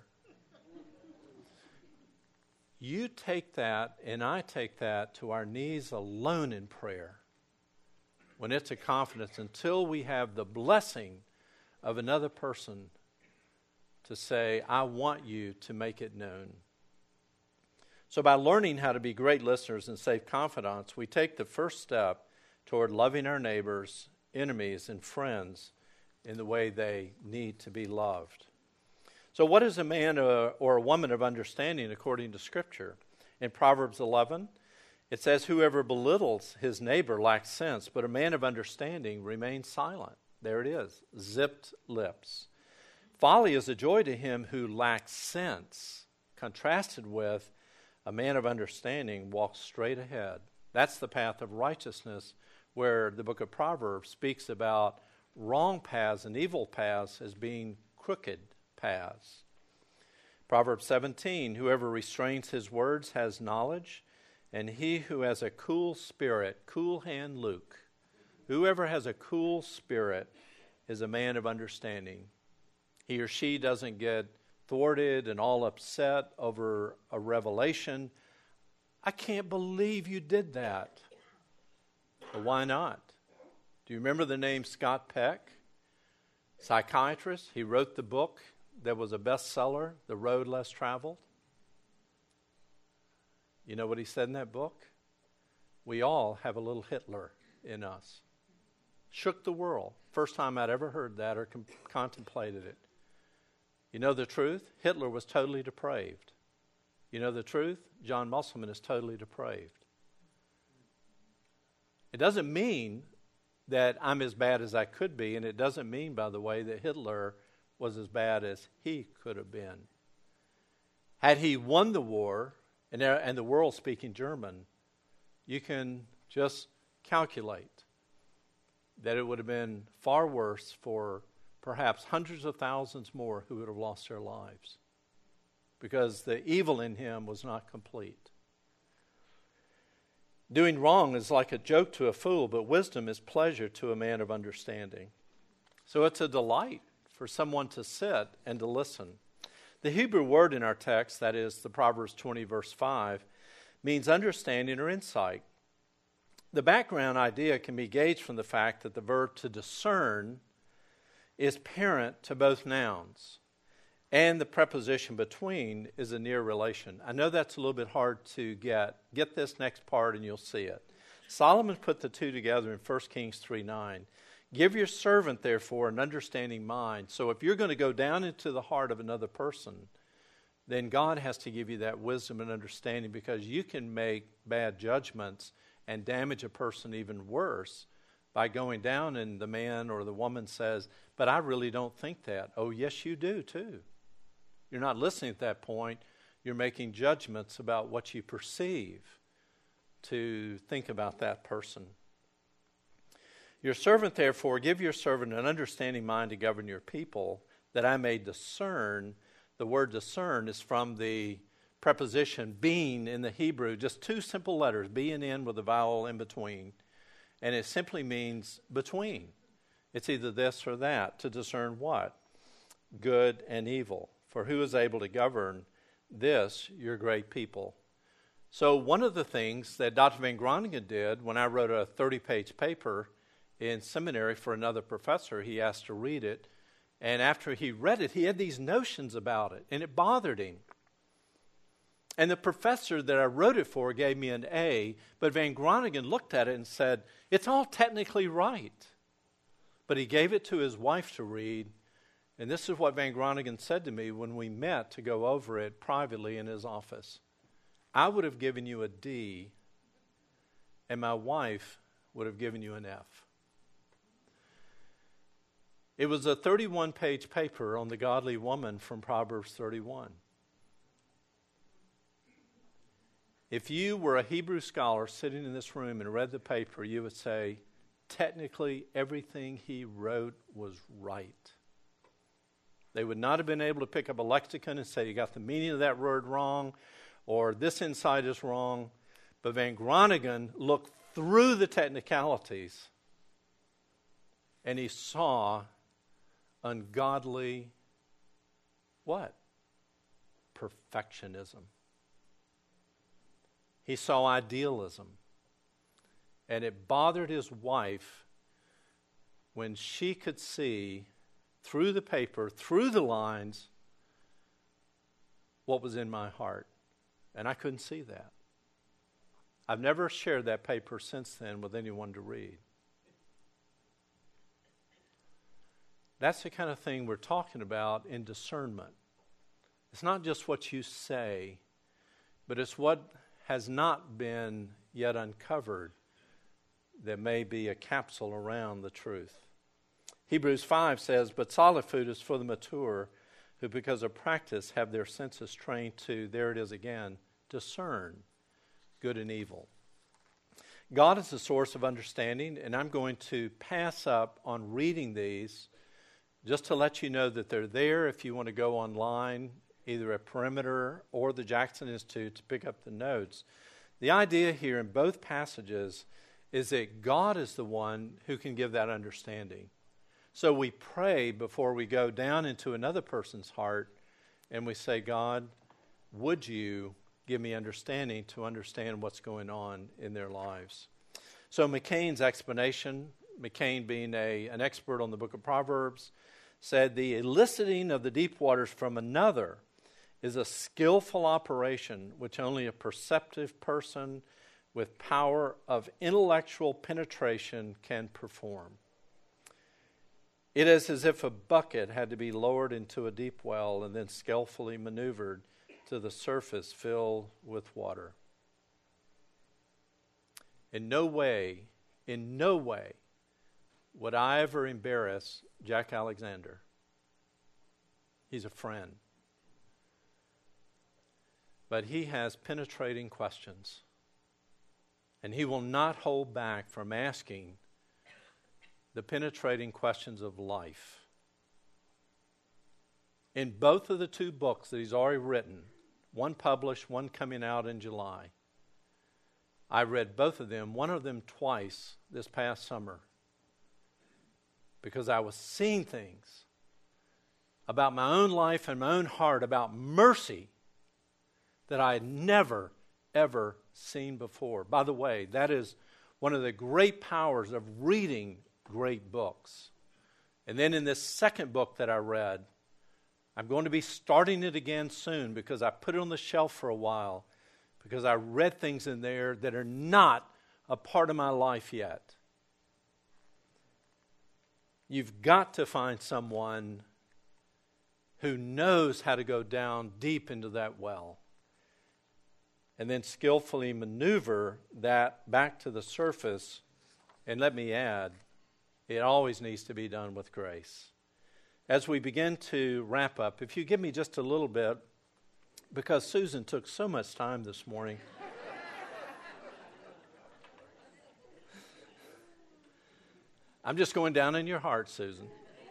[SPEAKER 1] You take that, and I take that to our knees alone in prayer, when it's a confidence, until we have the blessing of another person to say, I want you to make it known. So by learning how to be great listeners and safe confidants, we take the first step toward loving our neighbors, enemies, and friends in the way they need to be loved. So what is a man or a woman of understanding according to Scripture? In Proverbs 11, it says, whoever belittles his neighbor lacks sense, but a man of understanding remains silent. There it is, zipped lips. Folly is a joy to him who lacks sense, contrasted with a man of understanding walks straight ahead. That's the path of righteousness, where the book of Proverbs speaks about wrong paths and evil paths as being crooked paths. Proverbs 17, whoever restrains his words has knowledge, and he who has a cool spirit, cool hand Luke, whoever has a cool spirit is a man of understanding. He or she doesn't get thwarted and all upset over a revelation. I can't believe you did that. Well, why not? Do you remember the name Scott Peck? Psychiatrist. He wrote the book that was a bestseller, The Road Less Traveled. You know what he said in that book? We all have a little Hitler in us. Shook the world. First time I'd ever heard that or contemplated it. You know the truth? Hitler was totally depraved. You know the truth? John Musselman is totally depraved. It doesn't mean that I'm as bad as I could be, and it doesn't mean, by the way, that Hitler was as bad as he could have been. Had he won the war, and the world speaking German, you can just calculate that it would have been far worse for perhaps hundreds of thousands more who would have lost their lives, because the evil in him was not complete. Doing wrong is like a joke to a fool, but wisdom is pleasure to a man of understanding. So it's a delight for someone to sit and to listen. The Hebrew word in our text, that is the Proverbs 20 verse 5, means understanding or insight. The background idea can be gauged from the fact that the verb to discern is parent to both nouns, and the preposition between is a near relation. I know that's a little bit hard to get. Get this next part and you'll see it. Solomon put the two together in 1 Kings 3:9. Give your servant, therefore, an understanding mind. So if you're going to go down into the heart of another person, then God has to give you that wisdom and understanding, because you can make bad judgments and damage a person even worse by going down and the man or the woman says, but I really don't think that. Oh, yes, you do too. You're not listening at that point. You're making judgments about what you perceive to think about that person. Your servant, therefore, give your servant an understanding mind to govern your people, that I may discern. The word discern is from the preposition being in the Hebrew, just two simple letters, B and N with a vowel in between. And it simply means between. It's either this or that. To discern what? Good and evil. For who is able to govern this, your great people? So one of the things that Dr. Van Groningen did when I wrote a 30-page paper in seminary for another professor, he asked to read it. And after he read it, he had these notions about it, and it bothered him. And the professor that I wrote it for gave me an A, but Van Groningen looked at it and said, it's all technically right. But he gave it to his wife to read, and this is what Van Groningen said to me when we met to go over it privately in his office. I would have given you a D, and my wife would have given you an F. It was a 31-page paper on the godly woman from Proverbs 31. If you were a Hebrew scholar sitting in this room and read the paper, you would say, technically everything he wrote was right. They would not have been able to pick up a lexicon and say, you got the meaning of that word wrong, or this insight is wrong. But Van Groningen looked through the technicalities, and he saw ungodly, what? Perfectionism. He saw idealism. And it bothered his wife when she could see through the paper, through the lines, what was in my heart. And I couldn't see that. I've never shared that paper since then with anyone to read. That's the kind of thing we're talking about in discernment. It's not just what you say, but it's what has not been yet uncovered that may be a capsule around the truth. Hebrews 5 says, but solid food is for the mature, who because of practice have their senses trained to, there it is again, discern good and evil. God is the source of understanding, and I'm going to pass up on reading these just to let you know that they're there if you want to go online, either at Perimeter or the Jackson Institute, to pick up the notes. The idea here in both passages is that God is the one who can give that understanding. So we pray before we go down into another person's heart, and we say, God, would you give me understanding to understand what's going on in their lives? So McCain's explanation, McCain being an expert on the book of Proverbs, said the eliciting of the deep waters from another is a skillful operation which only a perceptive person with power of intellectual penetration can perform. It is as if a bucket had to be lowered into a deep well and then skillfully maneuvered to the surface filled with water. In no way would I ever embarrass Jack Alexander. He's a friend. But he has penetrating questions. And he will not hold back from asking the penetrating questions of life. In both of the two books that he's already written, one published, one coming out in July, I read both of them, one of them twice this past summer, because I was seeing things about my own life and my own heart, about mercy, that I had never, ever seen before. By the way, that is one of the great powers of reading great books. And then in this second book that I read, I'm going to be starting it again soon because I put it on the shelf for a while because I read things in there that are not a part of my life yet. You've got to find someone who knows how to go down deep into that well and then skillfully maneuver that back to the surface. And let me add, it always needs to be done with grace. As we begin to wrap up, if you give me just a little bit, because Susan took so much time this morning. I'm just going down in your heart, Susan.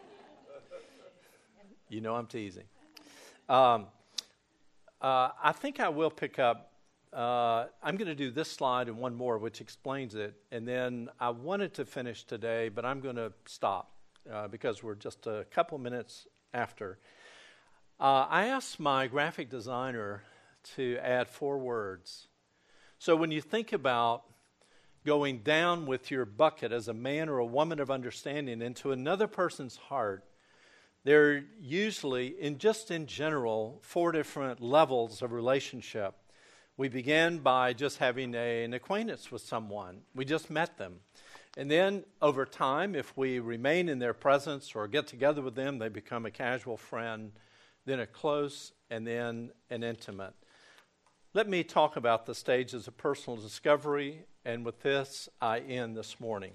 [SPEAKER 1] You know I'm teasing. I think I will pick up. I'm going to do this slide and one more, which explains it. And then I wanted to finish today, but I'm going to stop because we're just a couple minutes after. I asked my graphic designer to add 4 words. So when you think about going down with your bucket as a man or a woman of understanding into another person's heart, there are usually, in general, 4 different levels of relationship. We begin by just having an acquaintance with someone. We just met them. And then over time, if we remain in their presence or get together with them, they become a casual friend, then a close, and then an intimate. Let me talk about the stages of personal discovery, and with this, I end this morning.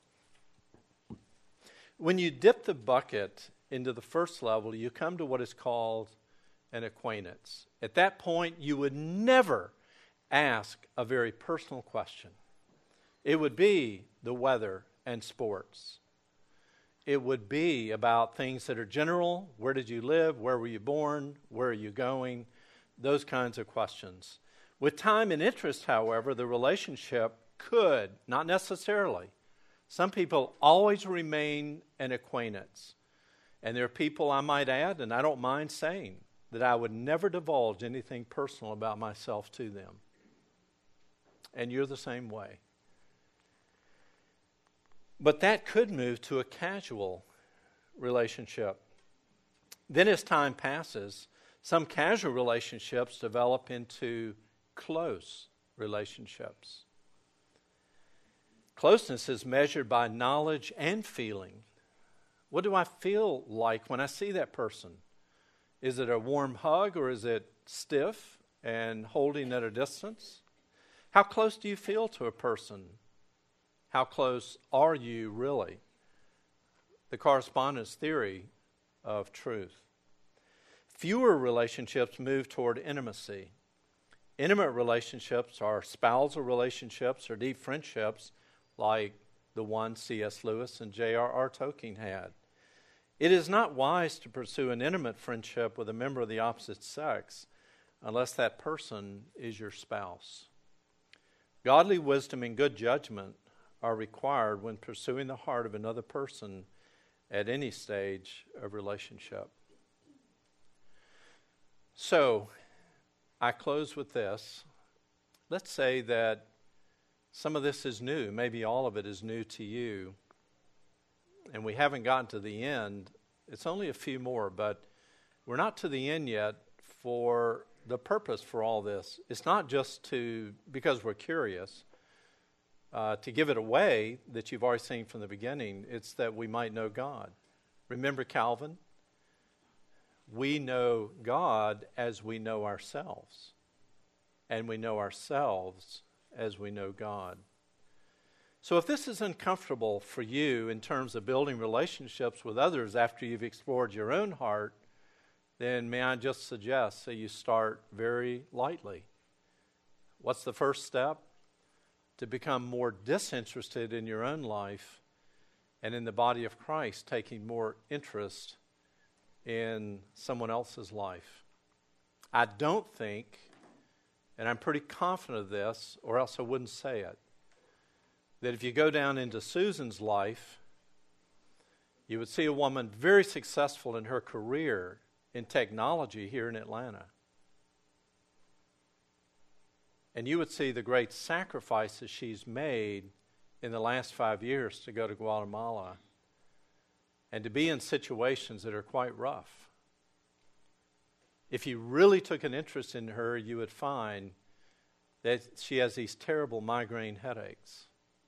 [SPEAKER 1] When you dip the bucket into the first level, you come to what is called an acquaintance. At that point, you would never ask a very personal question. It would be the weather and sports. It would be about things that are general. Where did you live? Where were you born? Where are you going? Those kinds of questions. With time and interest, however, the relationship could, not necessarily. Some people always remain an acquaintance. And there are people, I might add, and I don't mind saying, that I would never divulge anything personal about myself to them. And you're the same way. But that could move to a casual relationship. Then as time passes, some casual relationships develop into close relationships. Closeness is measured by knowledge and feeling. What do I feel like when I see that person? Is it a warm hug or is it stiff and holding at a distance? How close do you feel to a person? How close are you really? The correspondence theory of truth. Fewer relationships move toward intimacy. Intimate relationships are spousal relationships or deep friendships like the one C.S. Lewis and J.R.R. Tolkien had. It is not wise to pursue an intimate friendship with a member of the opposite sex unless that person is your spouse. Godly wisdom and good judgment are required when pursuing the heart of another person at any stage of relationship. So, I close with this. Let's say that some of this is new. Maybe all of it is new to you. And we haven't gotten to the end. It's only a few more, but we're not to the end yet for the purpose for all this. It's not just because we're curious, to give it away that you've already seen from the beginning. It's that we might know God. Remember Calvin? We know God as we know ourselves, and we know ourselves as we know God. So if this is uncomfortable for you in terms of building relationships with others after you've explored your own heart, then may I just suggest that you start very lightly. What's the first step? To become more disinterested in your own life and in the body of Christ, taking more interest in someone else's life. I don't think, and I'm pretty confident of this, or else I wouldn't say it, that if you go down into Susan's life, you would see a woman very successful in her career in technology here in Atlanta. And you would see the great sacrifices she's made in the last 5 years to go to Guatemala and to be in situations that are quite rough. If you really took an interest in her, you would find that she has these terrible migraine headaches.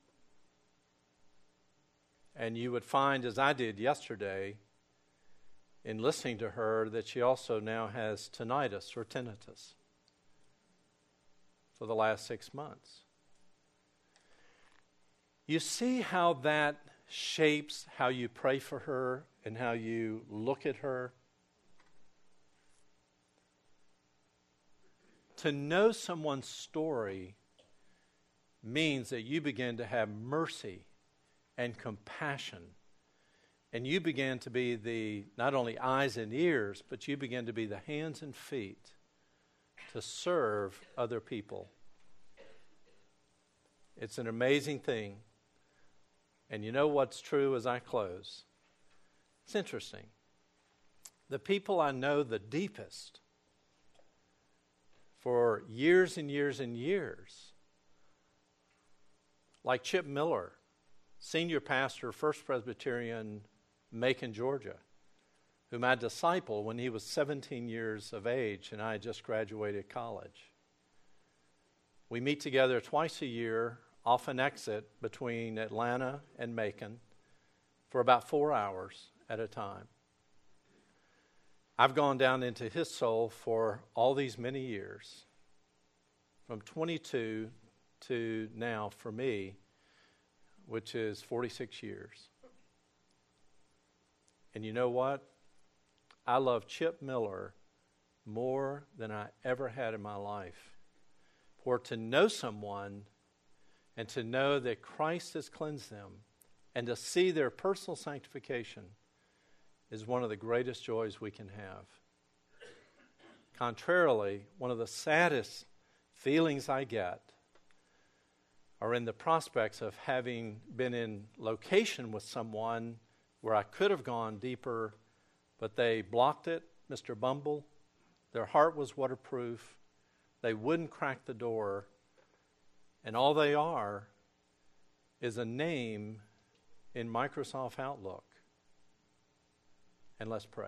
[SPEAKER 1] And you would find, as I did yesterday, in listening to her, that she also now has tinnitus or tinnitus for the last 6 months. You see how that shapes how you pray for her and how you look at her? To know someone's story means that you begin to have mercy and compassion. And you begin to be the, not only eyes and ears, but you begin to be the hands and feet to serve other people. It's an amazing thing. And you know what's true as I close? It's interesting. The people I know the deepest for years and years and years, like Chip Miller, senior pastor, First Presbyterian, Macon, Georgia, whom I discipled when he was 17 years of age and I had just graduated college. We meet together twice a year, off an exit between Atlanta and Macon for about 4 hours at a time. I've gone down into his soul for all these many years, from 22 to now for me, which is 46 years. And you know what? I love Chip Miller more than I ever had in my life. For to know someone and to know that Christ has cleansed them and to see their personal sanctification is one of the greatest joys we can have. Contrarily, one of the saddest feelings I get are in the prospects of having been in location with someone where I could have gone deeper, but they blocked it, Mr. Bumble. Their heart was waterproof. They wouldn't crack the door. And all they are is a name in Microsoft Outlook. And let's pray.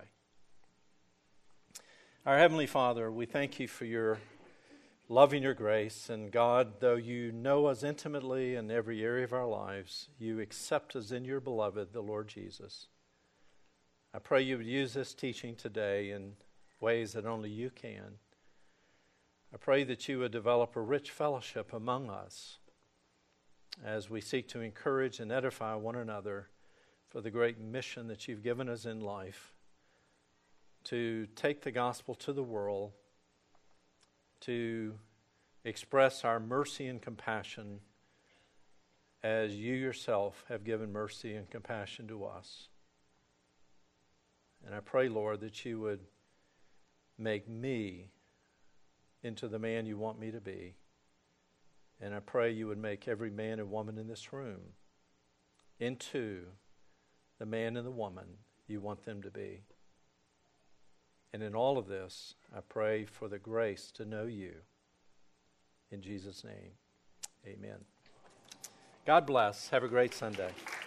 [SPEAKER 1] Our Heavenly Father, we thank you for your love and your grace. And God, though you know us intimately in every area of our lives, you accept us in your beloved, the Lord Jesus. I pray you would use this teaching today in ways that only you can. I pray that you would develop a rich fellowship among us as we seek to encourage and edify one another for the great mission that you've given us in life, to take the gospel to the world, to express our mercy and compassion as you yourself have given mercy and compassion to us. And I pray, Lord, that you would make me into the man you want me to be. And I pray you would make every man and woman in this room into the man and the woman you want them to be. And in all of this, I pray for the grace to know you. In Jesus' name, amen. God bless. Have a great Sunday.